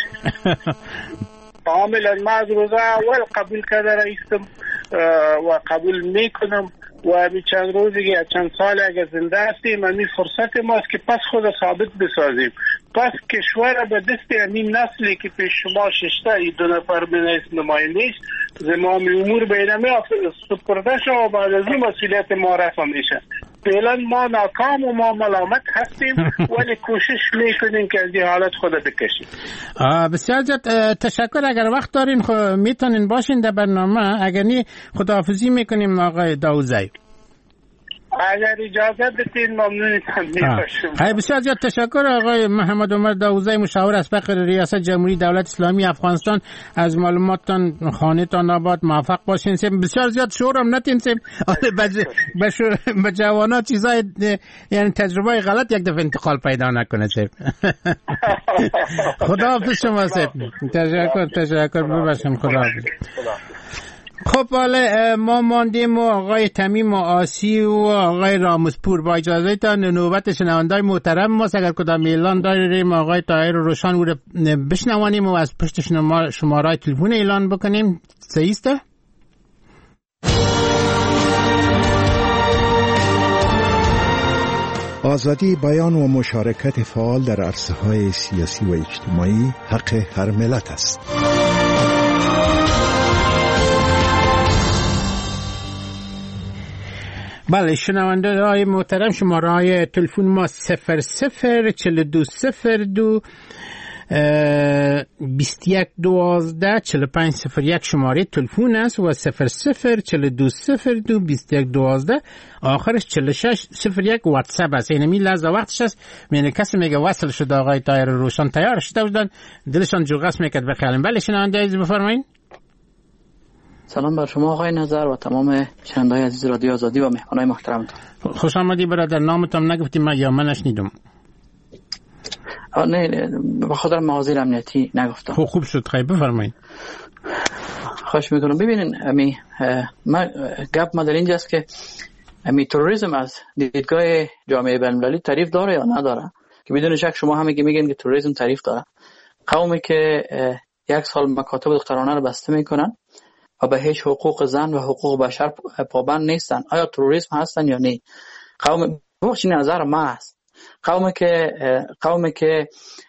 کاملا ما از روز اول قبول کرده رئیسم و قبول میکنم و همین چند روزی چند سال اگر زنده هستیم همین فرصت ماست که پس خود ثابت بسازیم. پس کشور به دست همین نسلی که پیش شما ششته ای 2 نفر به نماینده زمام امور بینمی سپرده شد و بعد از این مسئولیت ما رفع میشه. فعلا ما ناکام و ما ملامت هستیم ولی کوشش میکنیم که از این حالت خود بکشیم. بسیار زیاد تشکر. اگر وقت دارین میتونین باشین در برنامه، اگر نی خداحافظی میکنیم آقای داوودزی. اگر اجازه بدین ممنونتم میباشم. بسیار زیاد تشکر آقای محمد عمر داوودزی، مشاور اسبق ریاست جمهوری دولت اسلامی افغانستان. از معلوماتتان خانه تان آباد، موفق باشین. بسیار زیاد شورم نتین سیم به جوانا چیزای یعنی تجربه غلط یک دفعه انتقال پیدا نکنه سیم. خداحافظ شما سیم. تشکر ببخشید. خداحافظ. خب حالا ما ماندیم و آقای تمیم آسی و آقای راموزپور. با اجازه تان نوبت شنوندای محترم ماست. اگر کدام اعلان داریم آقای طاهر روشن او رو بشنوانیم و از پشت شماره تلفن اعلان بکنیم. صحیح است؟ آزادی بیان و مشارکت فعال در عرصه‌های سیاسی و اجتماعی حق هر ملت است. بله شنونده های محترم، شماره های تلفن ما 004202 2112 4501 شماره تلفن است و 004202 2112 آخرش 4601 واتساپ است. اینمی لحظه وقتش است. یعنی کسی میگه وصل شد آقای طاهر روشن تیار شده بودن، دلشان جرقص میکرد بخیالیم. بله شنونده عزیز بفرمایید. سلام بر شما آقای نظر و تمام شنوندگان عزیز رادیو آزادی و مهمانان محترمتون. خوش آمدید برادر. نامتون نگفتیم یا من نشنیدم. نه به خاطر مواضیع امنیتی نگفتم. خوب شد. خیلی بفرمایید. خواهش میکنم. ببینین گپ ما در اینجاست که تروریسم از دیدگاه جامعه بین‌المللی تعریف داره یا نداره، که بدون شک شما همه که میگین که تروریسم تعریف داره. قومی که 1 سال مکاتب دخترانه رو بسته میکنن و به هیچ حقوق زن و حقوق بشر پابند نیستن، آیا تروریسم هستن یا نه؟ قوم بخشی نظر ما است. قومی که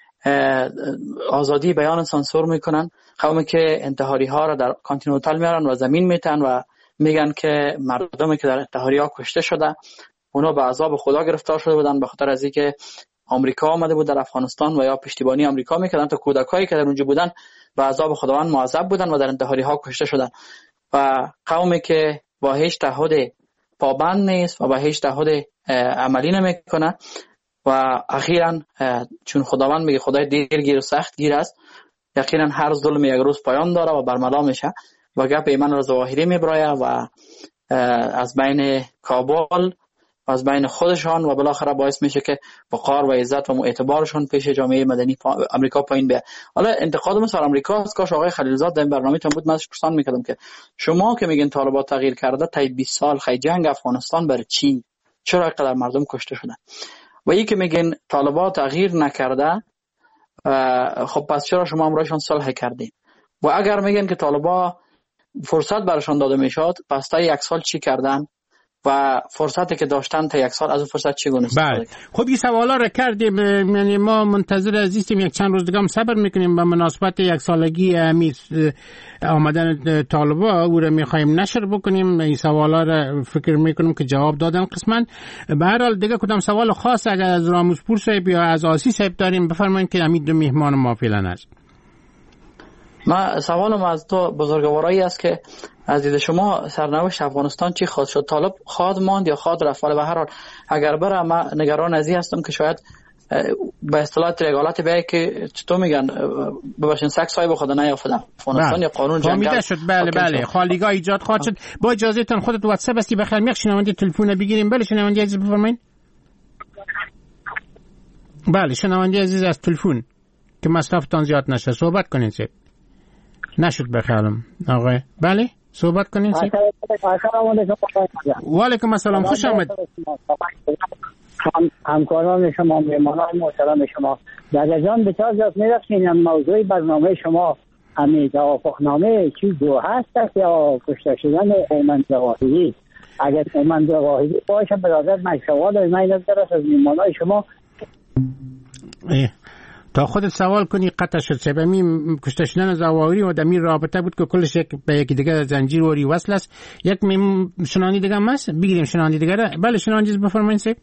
آزادی بیان سانسور میکنن، قومی که انتحاری ها را در کانتیننتال میارن و زمین میتن و میگن که مردمی که در انتحاری ها کشته شده اونا به عذاب خدا گرفتار شده بودن به خاطر از اینکه آمریکا آمده بود در افغانستان و یا پشتیبانی آمریکا میکردن، تا کودکایی که در اونجا بودن به عذاب خداوند معذب بودن و در انتحاری ها کشته شدن. و قومی که با هیچ تعهد پابند نیست و با هیچ تعهد عملی نمیکنه و اخیراً چون خداوند میگه خدای دیرگیر و سخت گیر است، یقینا هر ظلم یک روز پایان داره و برملا میشه و گپ ایمان را ظاهری میبرایه و از بین کابل و از بین خودشان و بالاخره باعث میشه که وقار و عزت و اعتبارشون پیش جامعه مدنی آمریکا پایین بیاد. حالا انتقادم سر آمریکا است. کاش آقای خلیلزاد در برنامه‌تون بود، من ازش پرسان میکردم که شما که میگین طالبان تغییر کرده تا 20 سال خی جنگ افغانستان برای چی؟ چرا اینقدر مردم کشته شدن؟ و یکی میگین طالبان تغییر نکرده، خب پس چرا شما امرایشان صلح کردین؟ و اگر میگین که طالبان فرصت براشون داده میشد، پس تا 1 سال چی کردن و فرصتی که داشتن تا 1 سال از اون فرصت چگونه استفاده کردن؟ خب این سوالا رو کردیم، یعنی ما منتظر هستیم یک چند روز دیگه هم صبر میکنیم به مناسبت 1 سالگی آمدن طالبان او رو میخوایم نشر بکنیم. این سوالا رو فکر میکنم که جواب دادن قسماً. به هر حال دیگه کدام سوال خاص اگر از راموزپور صاحب یا از آسی صاحب داریم بفرمایید که همین 2 مهمان ما فعلا هست. ما سوالم از تو بزرگوارایی است که از دید شما سرنوشت افغانستان چی خواهد شد؟ طالب خواهد ماند یا خواهد رفت؟ ولی به هر حال اگر بره ما نگران از این هستم که شاید به اصطلاح رگالات بیایی که چطور میگن ببخشید سگ صاحب خود نیافته افغانستان یا قانون جنگل شد. بله خالیگاه ایجاد خواهد شد. با اجازه تان خودت واتساپ هستی بخیر میخ شنونده تلفن بگیریم. بله شنونده عزیز بفرمایید. بله شنونده عزیز از تلفن. که مصرفتان زیاد نشه. صحبت کنین سید. نشد بخیالم آقای. بله صحبت کنین سید. و علیکم السلام، خوش آمد. همکاران شما، مهمانان محترم شما، در جان بسیار زیاد میرسیم. موضوع برنامه شما همین توافقنامه چی دو هست یا کشته شدن ایمن ظواهری؟ اگر ایمن ظواهری باشه برادر مشروع داریم این درست از مهمانان شما. تا خودت سوال کنی قطع شد. سبمی کشته شدن ظواهری و دمیر رابطه بود که کلش به یکی دیگه زنجیر وری وصل است. یک شنانی دیگه هم هست، بگیریم شنانی دیگه را. بله شنانی بفرمایید سید.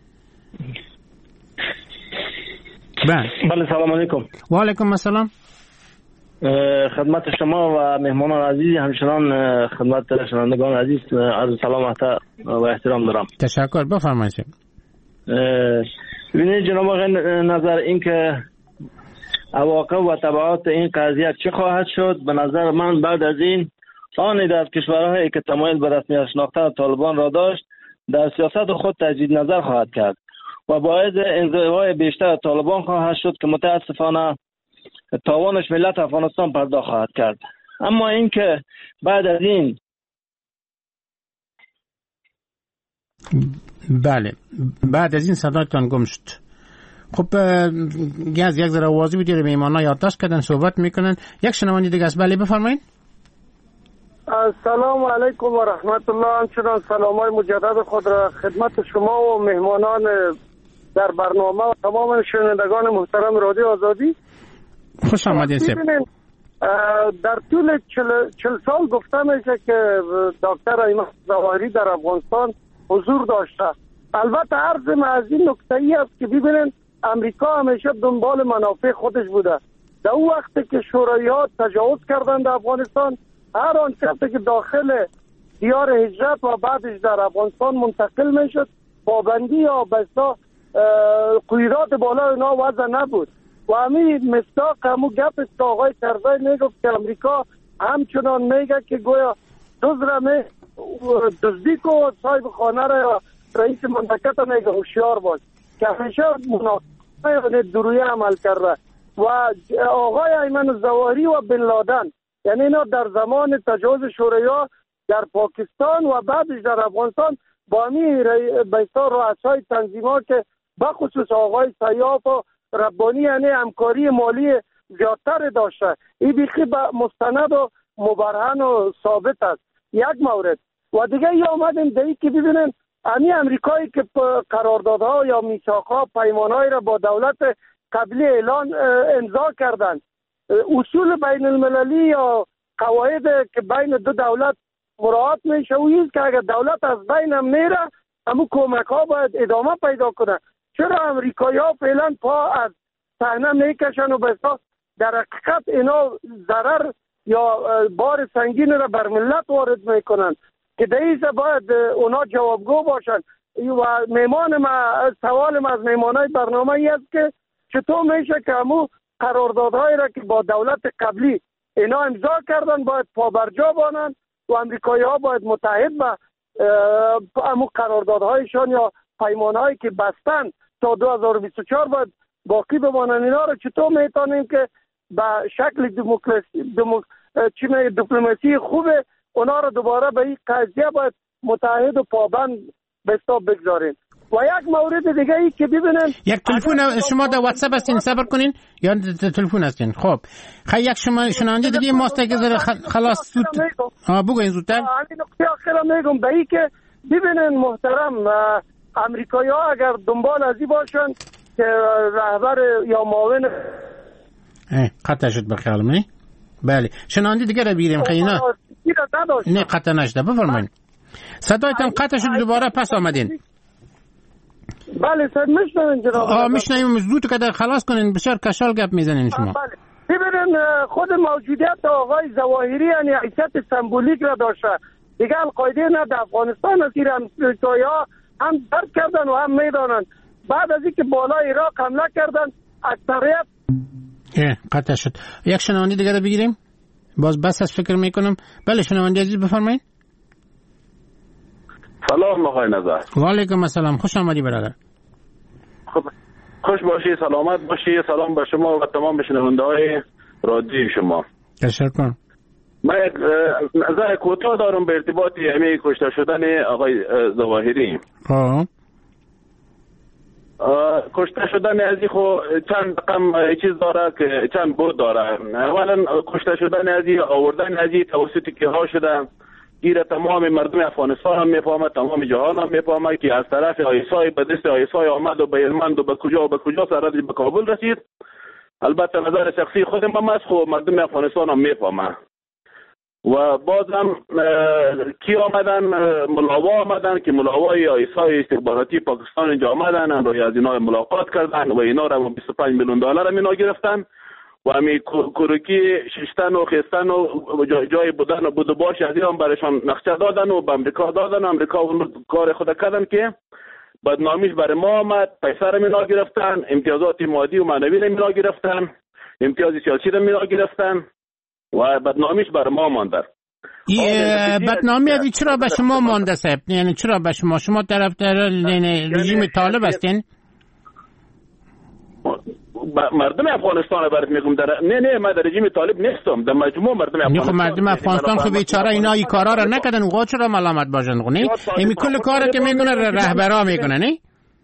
بله سلام علیکم. و علیکم السلام. خدمت شما و مهمانان عزیز، همچنان خدمت شنوندگان عزیز عرض سلام و احترام دارم. تشکر، بفرمایید. ببینید جناب آقای نظر، این که عواقب و تبعات این قضیه چه خواهد شد، به نظر من بعد از این آن در کشورهایی که تمایل به رسمیت شناختن طالبان را داشت در سیاست خود تجدید نظر خواهد کرد و باعث انزوای بیشتر طالبان خواهد شد که متاسفانه تاوانش ملت افغانستان پرداخت خواهد کرد. اما اینکه بعد از این بله بعد از این صدایتان گم شد. خب یک ذره واضح بودید، میمانا یادداشت کردن صحبت میکنن. یک شنونده دیگه است. بله بفرمایید. السلام علیکم و رحمت الله. همچنان سلامای مجدد خود را خدمت شما و مهمانان در برنامه و تمام شنوندگان محترم رادیو آزادی خوش آمدین. در طول 40 سال گفته میشه که دکتر ایمن ظواهری در افغانستان حضور داشته. البته عرض من از این نکته ای است که ببینن امریکا همیشه دنبال منافع خودش بوده. در اون وقتی که شوروی ها تجاوز کردن در افغانستان، هر آن کسی که داخل دیار هجرت و بعدش در افغانستان منتقل میشد پابندی یا بسا قیرات بالا اینا وضع نبود و همین مصداق همون گپ است که آقای کرزی میگفت که امریکا همچنان میگه که گویا دزدی کو صاحب خانه را رئیس مملکت میگه هوشیار باش، که همیشه منافع درویه عمل کرده. و آقای ایمن ظواهری و بن لادن، یعنی اینا در زمان تجاوز شوروی‌ها در پاکستان و بعدش در افغانستان با همین بیسار رؤسای تنظیم‌ها که بخصوص آقای سیاف و ربانی یعنی همکاری مالی زیادتر داشته، این بیخی مستند و مبرهن و ثابت است. یک مورد. و دیگه ای آمدن دیگه که ببینن همین امریکایی که قراردادها یا میثاقها پیمانهایی را با دولت قبلی اعلان امضا کردند، اصول بین المللی یا قواعد که بین دو دولت مراعات میشه و این که اگر دولت از بین هم میره همون کمک ها باید ادامه پیدا کنه. چرا امریکایی ها فعلا پا از صحنه میکشن و بسا در حقیقت اینا ضرر یا بار سنگین را بر ملت وارد میکنن که دیگه باید اونا جوابگو باشن. و سوالم از میمانای برنامه ای است که چطور میشه که همون قراردادهایی را که با دولت قبلی اینا امضا کردن باید پابرجا بانن و امریکایی ها باید متحد به همون قراردادهایشان یا پیمانهایی که بستن تا 2024 باید باقی بمانن. اینا رو چطور میتونیم که به شکل دیپلماسی خوبه اونا رو دوباره به این قضیه باید متحد و پابند بگذاریم. و یک مورد دیگه ای که ببینن یک تلفن شما در واتساپ هستین، صبر کنین یا تلفن هستین. خب یک شما شنونده دیگه ماست که خلاص زود بگوین زودتر. همین نقطه آخر میگم به این که ببینن محترم امریکایی ها اگر دنبال ازی باشن که رهبر یا معاون قطع شد بخیالم نه؟ بله شنونده دیگه رو بیریم خیلی نه قطع نشده. بفرمایید صدایتان قطع شد دوباره پس آمدین. بله سر میشنوین جناب. میشنویم زود که خلاص کنین، بسیار کشال گپ میزنین شما. بله ببینن خود موجودیت آقای ظواهری یعنی حیثیت سمبولیک را داشته دیگه. القاعده نه در افغانستان اسیر امریکایی‌ها هم درک کردن و هم میدانن. بعد از اینکه بالا عراق حمله کردن اکثریت قطع شد. یک شنونده دیگه رو بگیریم باز بس از فکر میکنم. بله شنونده عزیز بفرمایید. سلام آقای نظر. و علیکم السلام، خوش آمدی برادر. خب خوش باشی، سلامت باشی. سلام به شما و تمام شنونده‌های رادیو شما. تشکر. من یک نظر کوتاه دارم به ارتباط همین کشته شدن آقای ظواهری. کشته شدن از این خو چند رقم چیز داره که چند بود داره. اولا کشته شدن از این آوردن از این توسط که ها شده گیر تمام مردم افغانستان هم میفهمه، تمام جهان هم میفهمه که از طرف آیسای به دست آیسای آمد و به هلمند و به کجا سرحد به کابل رسید. البته نظر شخصی خودم هم از خو مردم افغانستان هم میفهمه. و بازم کی آمدن؟ ملاوا آمدن که ملاوای آیسای استخباراتی پاکستان اینجا آمدن، روی از اینا ملاقات کردن و اینا را 25 میلیون دلار هم اینا گرفتن و همی کروکی ششتن و خستن و جای بودن و بود و باش از این هم برایشان نقشه دادن و به امریکا دادن. امریکا اون کار خود کردن که بدنامیش برای ما آمد، پیسه را اینا گرفتن، امتیازات مادی و معنوی را اینا گرفتن، امتیاز سیاسی را اینا گرفتن و بدنامیش برای ما مانده. بدنامی از چرا به شما مانده صاحب؟ یعنی چرا به شما طرفدار رژیم طالب هستین؟ مردم افغانستان برات میگم نه من در رژیم طالب نیستم، در مجموع مردم افغانستان. مردم افغانستان خو بیچاره اینا این کارا را نکردن، اوقات چرا ملامت باشن؟ نه این کل کاری که میکنه رهبرا میکنه. نه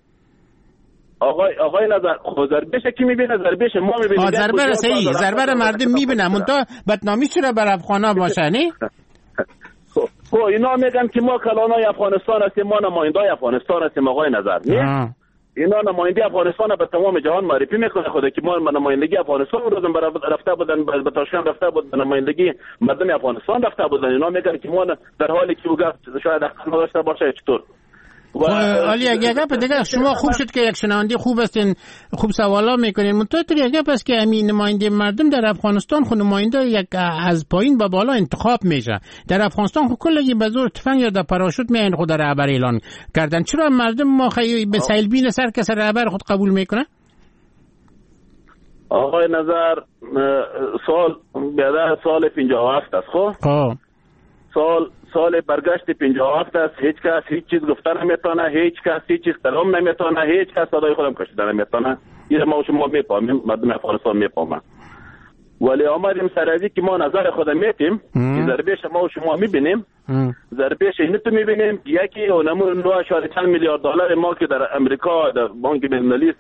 آقای نظر ضربهش کی میبینه؟ ضربهش ما میبینیم. ضربه صحیح، ضربه مردم میبینه، منتها بدنامی چرا بر افغانا باشه؟ نه خب اینا میگن که ما کلانای افغانستان هستیم، ما نمایندای افغانستان هستیم. آقای نظر نه اینا نماینده افغانستان به تمام جهان معرفی میکنه خود که ما نمایندگی افغانستان روزم رفته بودن به تاشکند رفته بودن، نمایندگی مردم افغانستان رفته بودن. اینا میگن که ما در حالی که شاید حق نداشته باشه. چطور عالی؟ یک گپ دیگه، شما خوب شد که یک شنونده خوب هستین، خوب سوالا میکنین. منتها یک گپ است که همین نماینده مردم در افغانستان خود نماینده یک از پایین به بالا انتخاب میشه. در افغانستان خود کلی به زور تفنگ یا در پاراشوت میاین خود رهبر اعلان کردن. چرا مردم ما به سیلبین سر کس رهبر خود قبول میکنه؟ آقای نظر سال 57 است. خب سال برگشت 57 است. هیچ کس هیچ چیز گفتن نمیتونه، هیچ کس هیچ چیز کلام نمیتونه، هیچ کس صدای خودم کشیدن نمیتونه. این ما شما میفهمیم، مردم افغانستان میفهمن. ولی آمدیم سر ازی که ما نظر خودم میتیم که ضربه شما و شما میبینیم، ضربه اینو تو میبینیم که یکی اونمون 9.4 میلیارد دلار ما که در امریکا در بانک بین‌المللی،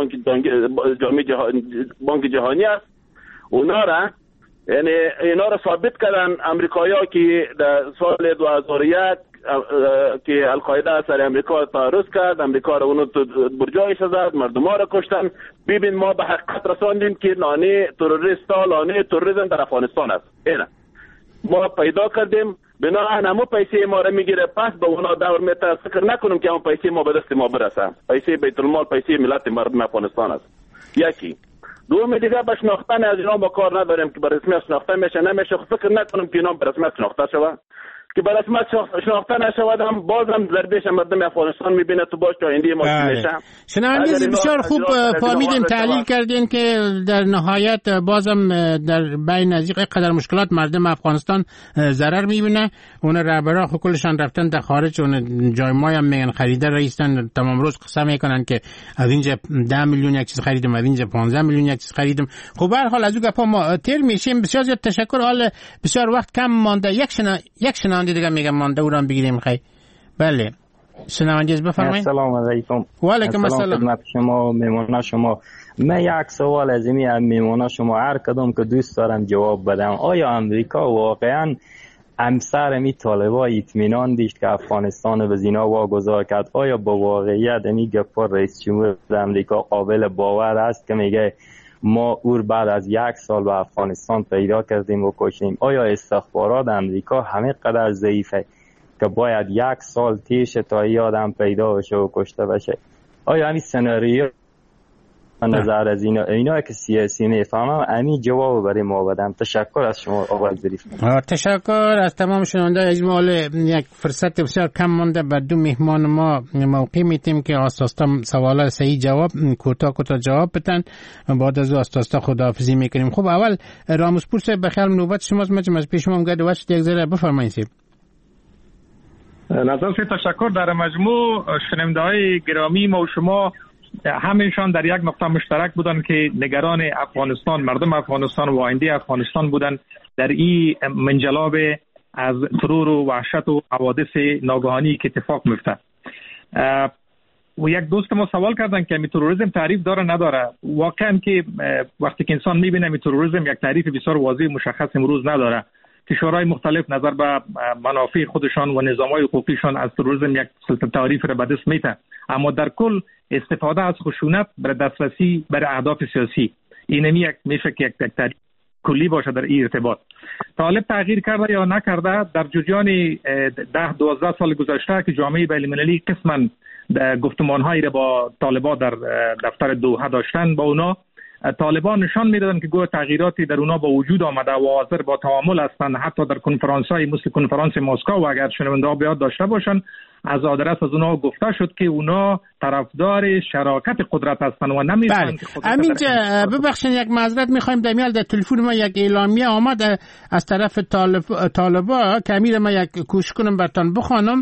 بانک جهانی است، اونا را یعنی اینا را ثابت کردن امریکایی‌ها که در سال 2001 که القاعده سر امریکا تعرض کرد، امریکا را اونو برجایش زد، مردم ها را کشتن. ببین ما به حقیقت رساندیم که لانه تروریسم در افغانستان است. اینه ما پیدا کردیم، بنابراین همون پیسه ما را میگیره، پس به اونا دور میته. فکر نکنیم که اون پیسه ما به دست ما برسه. پیسه بیت المال پیسه ملت مردم افغانستان است. یکی دوم دیگه به شناختن از اینا با کار نداریم که به رسمیت شناخته میشه نمیشه. فکر نکنم که اینا به رسمیت شناخته شود، که به رسمیت شناخته نشود هم بازم ضربهش مردم افغانستان میبینه تو باش آینده ما میشه. شنونده بسیار خوب فهمیدین، تحلیل کردین که در نهایت بازم در بین از قدر مشکلات مردم افغانستان ضرر میبینه. اون رهبرا خود کلشان رفتن در خارج، اون جای ما هم میگن خریدار رئیسن، تمام روز قسم میکنن که از اینجا 10 میلیون یک چیز خریدم، از اینجا 15 میلیون یک چیز خریدم. خب به هر حال از اون گپا ما تیر میشیم. بسیار زیاد تشکر. حال بسیار وقت کم مانده، یک شنونده دیگه میگم مانده اورم بگیریم. خیلی بله شنونده بفرمایید. السلام علیکم. و علیکم السلام. خدمت شما میمونه شما. من یک سوال از این میمونه شما هر کدوم که دوست دارم جواب بدم. آیا امریکا واقعا امسر می طالبا اطمینان داشت که افغانستان به زینا واگذار کرد؟ آیا با واقعیت می گفت رئیس جمهور امریکا قابل باور است که میگه ما اور بعد از 1 سال به افغانستان پیدا کردیم و کشیم؟ آیا استخبارات امریکا همه قدر ضعیفه که باید 1 سال تیش تا این آدم پیدا بشه و کشته بشه؟ آیا همین سناریو نظر از اینا که سیاسی میفهمم همین جواب برای ما بدم؟ تشکر از شما آقای ظریف. تشکر از تمام شنونده. اجمال یک فرصت بسیار کم مونده به دو مهمان ما موقع میتیم که آساستا سوالات صحیح جواب کوتاه جواب بدن. بعد از آساستا خداحافظی میکنیم. خب اول راموسپور صاحب بخیر نوبت شماست. مجم از پیش ما گرد وقت یک ذره بفرمایید. نظر تشکر. در مجموع شنونده های گرامی ما و شما همه‌شان در یک نقطه مشترک بودند که نگران افغانستان، مردم افغانستان و آینده افغانستان بودند در این منجلاب از ترور و وحشت و حوادث ناگهانی که اتفاق میفته. و یک دوست ما سوال کردن که می تروریسم تعریف داره نداره. واقعا که وقتی که انسان میبینه می تروریسم یک تعریف بسیار واضح مشخص امروز نداره. کشورهای مختلف نظر به منافع خودشان و نظامهای حقوقیشان از تروریسم یک تعریف را به دست میته، اما در کل استفاده از خشونت برای دسترسی برای اهداف سیاسی اینمی یک میشه که یک تعریف کلی باشه در این ارتباط. طالب تغییر کرده یا نکرده در جریان 10-12 سال گذشته که جامعه بین‌المللی قسما گفتمان‌هایی را با طالبان در دفتر دوحه داشتن، با اونا طالبان نشان میدادن که گویا تغییراتی در اونا با وجود آمده و حاضر با تعامل هستند. حتی در کنفرانس‌های مثل کنفرانس مسکو و اگر شنونده‌ها بیاد داشته باشن، از آدرس از اونا گفته شد که اونا طرفدار شراکت قدرت هستند و نمی‌خواهند که همینجا ببخشید یک معذرت می‌خوایم. در تلفن ما یک اعلامیه آمد از طرف طالبا که امیر ما یک کوشش کنم براتون بخوانم.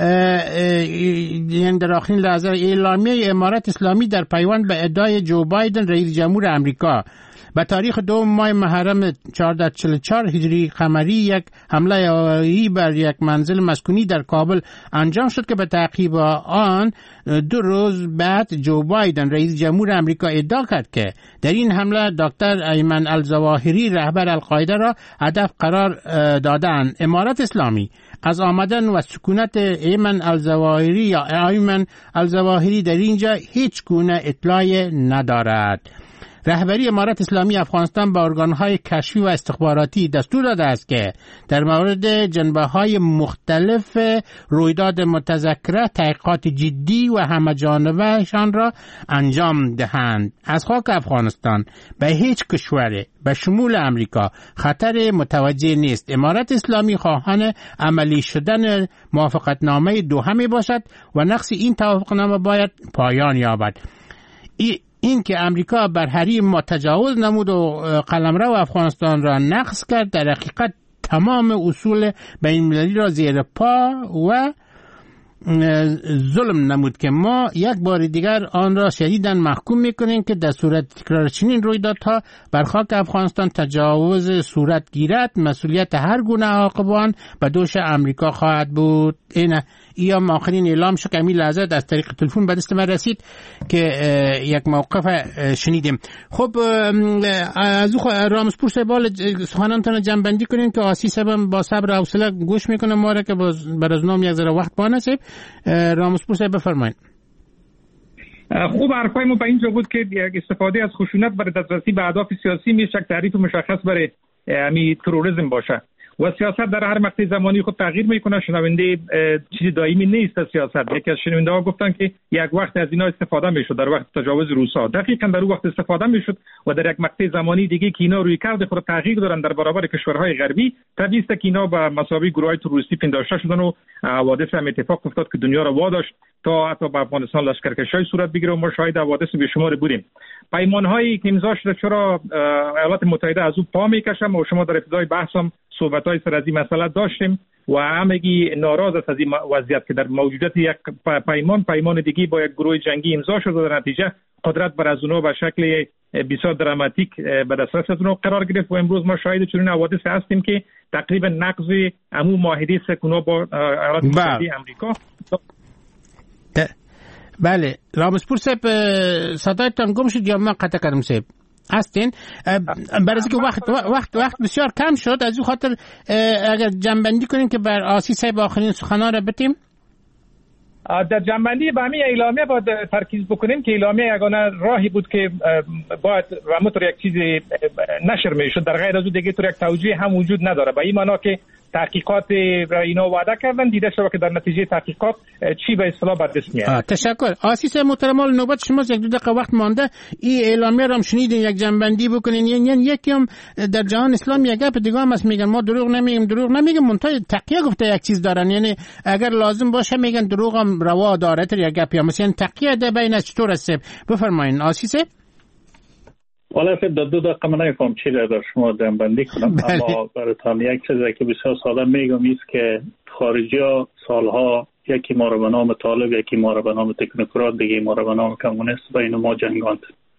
یعنی در آخرین لحظه اعلامیه امارت اسلامی در پیوند به ادعای جو بایدن رئیس جمهور امریکا به تاریخ 2 ماه محرم 1444 هجری قمری یک حمله هوایی بر یک منزل مسکونی در کابل انجام شد که به تعقیب آن 2 روز بعد جو بایدن رئیس جمهور امریکا ادعا کرد که در این حمله دکتر ایمن الظواهری رهبر القاعده را هدف قرار دادند. امارت اسلامی از آمدن و سکونت ایمن الظواهری در اینجا هیچ گونه اطلاعی ندارد. رهبری امارت اسلامی افغانستان به ارگان‌های کشفی و استخباراتی دستور داده است که در مورد جنبه‌های مختلف رویداد متذکره تحقیقات جدی و همه‌جانبه‌شان را انجام دهند. از خاک افغانستان به هیچ کشوری به شمول امریکا خطر متوجه نیست. امارت اسلامی خواهان عملی شدن موافقتنامه دوحه می باشد و نقض این توافقنامه باید پایان یابد. این که امریکا بر حریم ما تجاوز نمود و قلمرو افغانستان را نقض کرد در حقیقت تمام اصول بین‌المللی را زیر پا و ظلم نمود که ما یک بار دیگر آن را شدیداً محکوم میکنیم که در صورت تکرار چنین رویدادها بر خاک افغانستان تجاوز صورت گیرد. مسئولیت هر گونه عاقبان به دوش امریکا خواهد بود. ایام آخرین اعلام شد که همین لحظه از طریق تلفن به دست من رسید که یک موقف شنیدیم. خب از رامسپور صاحب سخنانتان جنبندی کنین که آسی صاحب با صبر و حوصله گوش میکنه ما را که بر از نام یک ذره وقت بانسیب. رامسپور صاحب بفرمایید. خوب حرفای ما به اینجا بود که استفاده از خشونت برای دسترسی به اهداف سیاسی میشه یک تعریف مشخص برای همین تروریسم باشه و سیاست در هر مقطع زمانی خود تغییر میکنه. شنونده چیزی دائمی نیست از سیاست. یکی از شنونده ها گفتن که یک وقت از اینا استفاده میشد در وقت تجاوز روسا. دقیقاً در اون وقت استفاده میشد و در یک مقطع زمانی دیگه که اینا روی کرد خود تغییر دارن در برابر کشورهای غربی. طبیعی است که اینا به مسابقه گروهای تروریستی پنداشته شدن و حوادث هم اتفاق افتاد که دنیا را واداشت تا حتی به افغانستان لشکرکشی صورت بگیره و ما شاهد حوادث بیشمار بودیم. پیمان‌هایی که امضا شده چرا ایالات متحده از او پا میکشه و شما در ابتدای بحثم صحبت‌های سر از این مسئله داشتیم و همگی ناراض است از این وضعیت که در موجودیت یک پیمان دیگه با یک گروه جنگی امضا شده و در نتیجه قدرت بر از اونها به شکل بسیار دراماتیک به دسترس از اونها قرار گرفت و امروز ما شاهد چنین حوادث هستیم که تقریبا نقض عموم معاهده سکونا با ایالات متحده آمریکا. بله رامسپور صاحب صدایتان گم شد یا من قطع کردم صاحب هستین؟ برای اینکه وقت بسیار کم شد از این خاطر اگر جنبندی کنیم که بر آسی صاحب آخرین سخنان را بتیم. در جنبندی به همین اعلامیه باید ترکیز بکنیم که اعلامیه یگانه راهی بود که باید و همونطور یک چیزی نشر میشد. در غیر از اون دیگه طور یک توجیه هم وجود نداره. به این معنا که تحقیقات را اینا وعده کردن دیده شد که در نتیجه تحقیقات چی به اصطلاح بر دست میاد. تشکر. آسیس محترم نوبت شما یک 2 دقیقه وقت مانده. این اعلامیه را هم شنیدین یک جنبندی بکنین. یعنی یکی هم در جهان اسلام یک گپ دیگه هم است میگن ما دروغ نمیگیم منتها تقیه گفته یک چیز دارن. یعنی اگر لازم باشه میگن دروغ هم روا داره تر یک گپی هم مثلا تقیه ده بین از چطور است. بفرمایید آسیس. والا در 2 دقیقه من نمی‌فهم چی را در شما جنبندی کنم. اما براتون یک چیزی که بسیار ساده میگم است که خارجی‌ها سالها یکی ما را به نام طالب، یکی ما را به نام تکنوکرات، دیگه ما را به نام کمونیست بین ما جنگاند.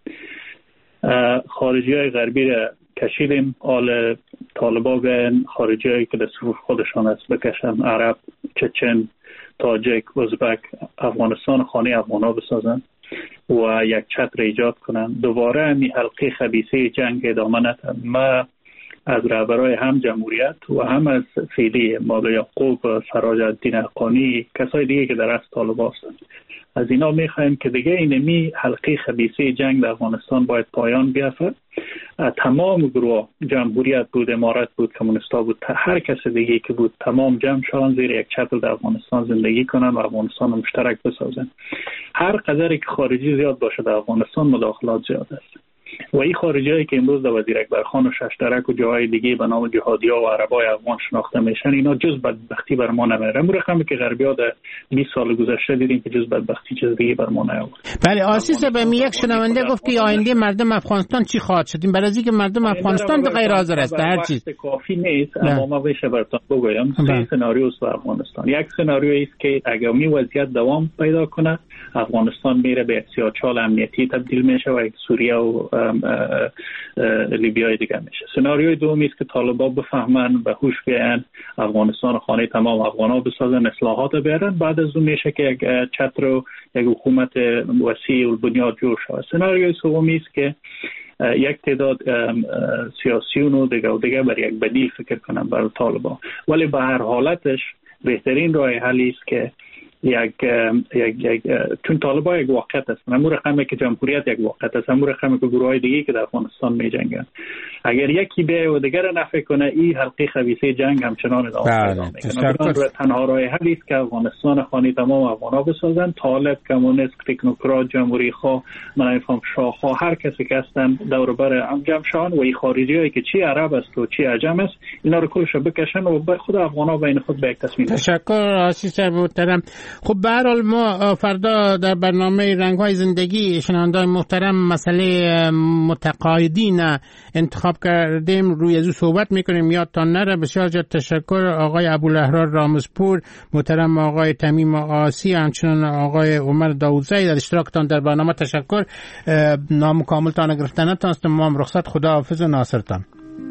خارجی های غربی را کشیدیم، آل طالبا بیاین خارجی هایی که در صفوف خودشان است بکشن، عرب، چچن، تاجک، ازبک، افغانستان خانه افغانا بسازن و یک چتر ایجاد کنن. دوباره همی حلقه خبیثه جنگ ادامه ندن. ما از رهبرای هم جمهوریت و هم از فعلی مولا یعقوب و سراج الدین حقانی، کسای دیگه که در اصل طالبان هستند، از اینا میخوایم که دیگه اینمی حلقه خبیثه جنگ در افغانستان باید پایان بیافته. تمام گروه، جمهوریت بود، امارت بود، کمونیستا بود، هر کس دیگه که بود، تمام جمع شدن زیر یک چتر در افغانستان زندگی کنن و افغانستان مشترک بسازن. هر قدری که خارجی زیاد باشه در افغانستان مداخلات زیاد است و این خارجیایی که امروز در وزیر اکبرخان و ششترک و جاهای دیگه به نام جهادی‌ها و عربای افغان شناخته میشن، اینا جز بدبختی بر ما نمیاره. امروز رقمی که غربی‌ها در 20 سال گذشته دیدیم که جز بدبختی چیز دیگه بر ما نیاورد. بله، آسیس به یک شنونده گفت که آینده مردم افغانستان چی خواهد شد؟ این برای اینکه مردم افغانستان به غیر حاضر است هر چیز. کافی نیست، اما ما بهش براتون بگویم سه سناریو است در افغانستان. یک سناریو است که اگر می وضعیت دوام پیدا کنه، افغانستان میره به سیاه‌چال امنیتی تبدیل میشه و سوریه و لیبیای دیگه میشه. سناریوی دومی است که طالبان بفهمن، به هوش بیان، افغانستان خانه تمام افغانا بسازن، اصلاحات بیارن، بعد از اون میشه که یک چتر و یک حکومت وسیع و بنیاد جور شود. سناریوی سومی است که یک تعداد سیاسیون و دیگه بر یک بدیل فکر کنن برای طالبان، ولی به هر حالتش بهترین راه حلی است که چون طالبان یک واقعیت است، همون رقمی که جمهوریت یک واقعیت است، همون رقمی که گروهای دیگه که در افغانستان می جنگن، اگر یکی بیه و دیگر نفع کنه، این حلقه خبیثه جنگ همچنان ادامه میکنه. تنها راه حلی است که افغانستان خانه تمام افغانا بسازن. طالب، کمونیست، تکنوکرات، جمهوری خواه، من نمیفهم شاه خواه، هر کسی که هستن دور بر هم جمع شون و این خارجی هایی که چی عرب است و چی عجم است، اینا رو کلش بکشن و خود افغانا بین خود به یک تصمیم. تشکر آسیس محترم. خب به هر حال ما فردا در برنامه رنگ‌های زندگی شنوندگان محترم مسئله متقاعدین انتخاب کردیم، روی از صحبت میکنیم، یادتان نره. بسیار زیاد تشکر آقای ابوالاحرار رامزپور، محترم آقای تمیم آسی، همچنین آقای عمر داوودزایی در اشتراکتان در برنامه. تشکر. نام کاملتان گرفتن نتونستم، ما هم رخصت. خداحافظ و ناصرتان.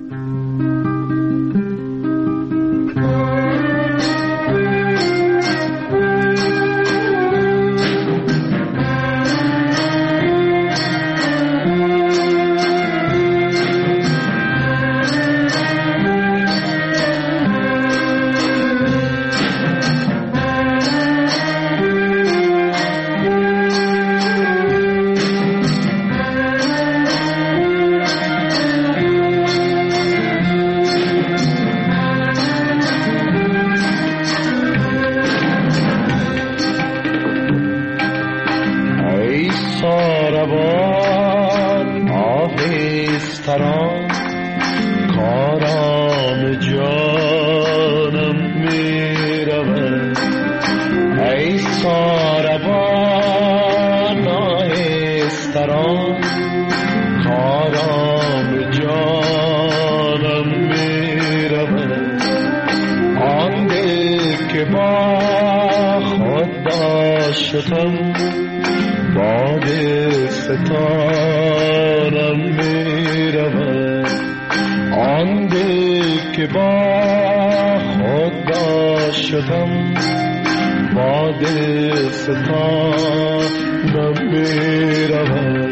باد ستارم می رود، آن دل که با خود داشتم، باد ستارم می رود.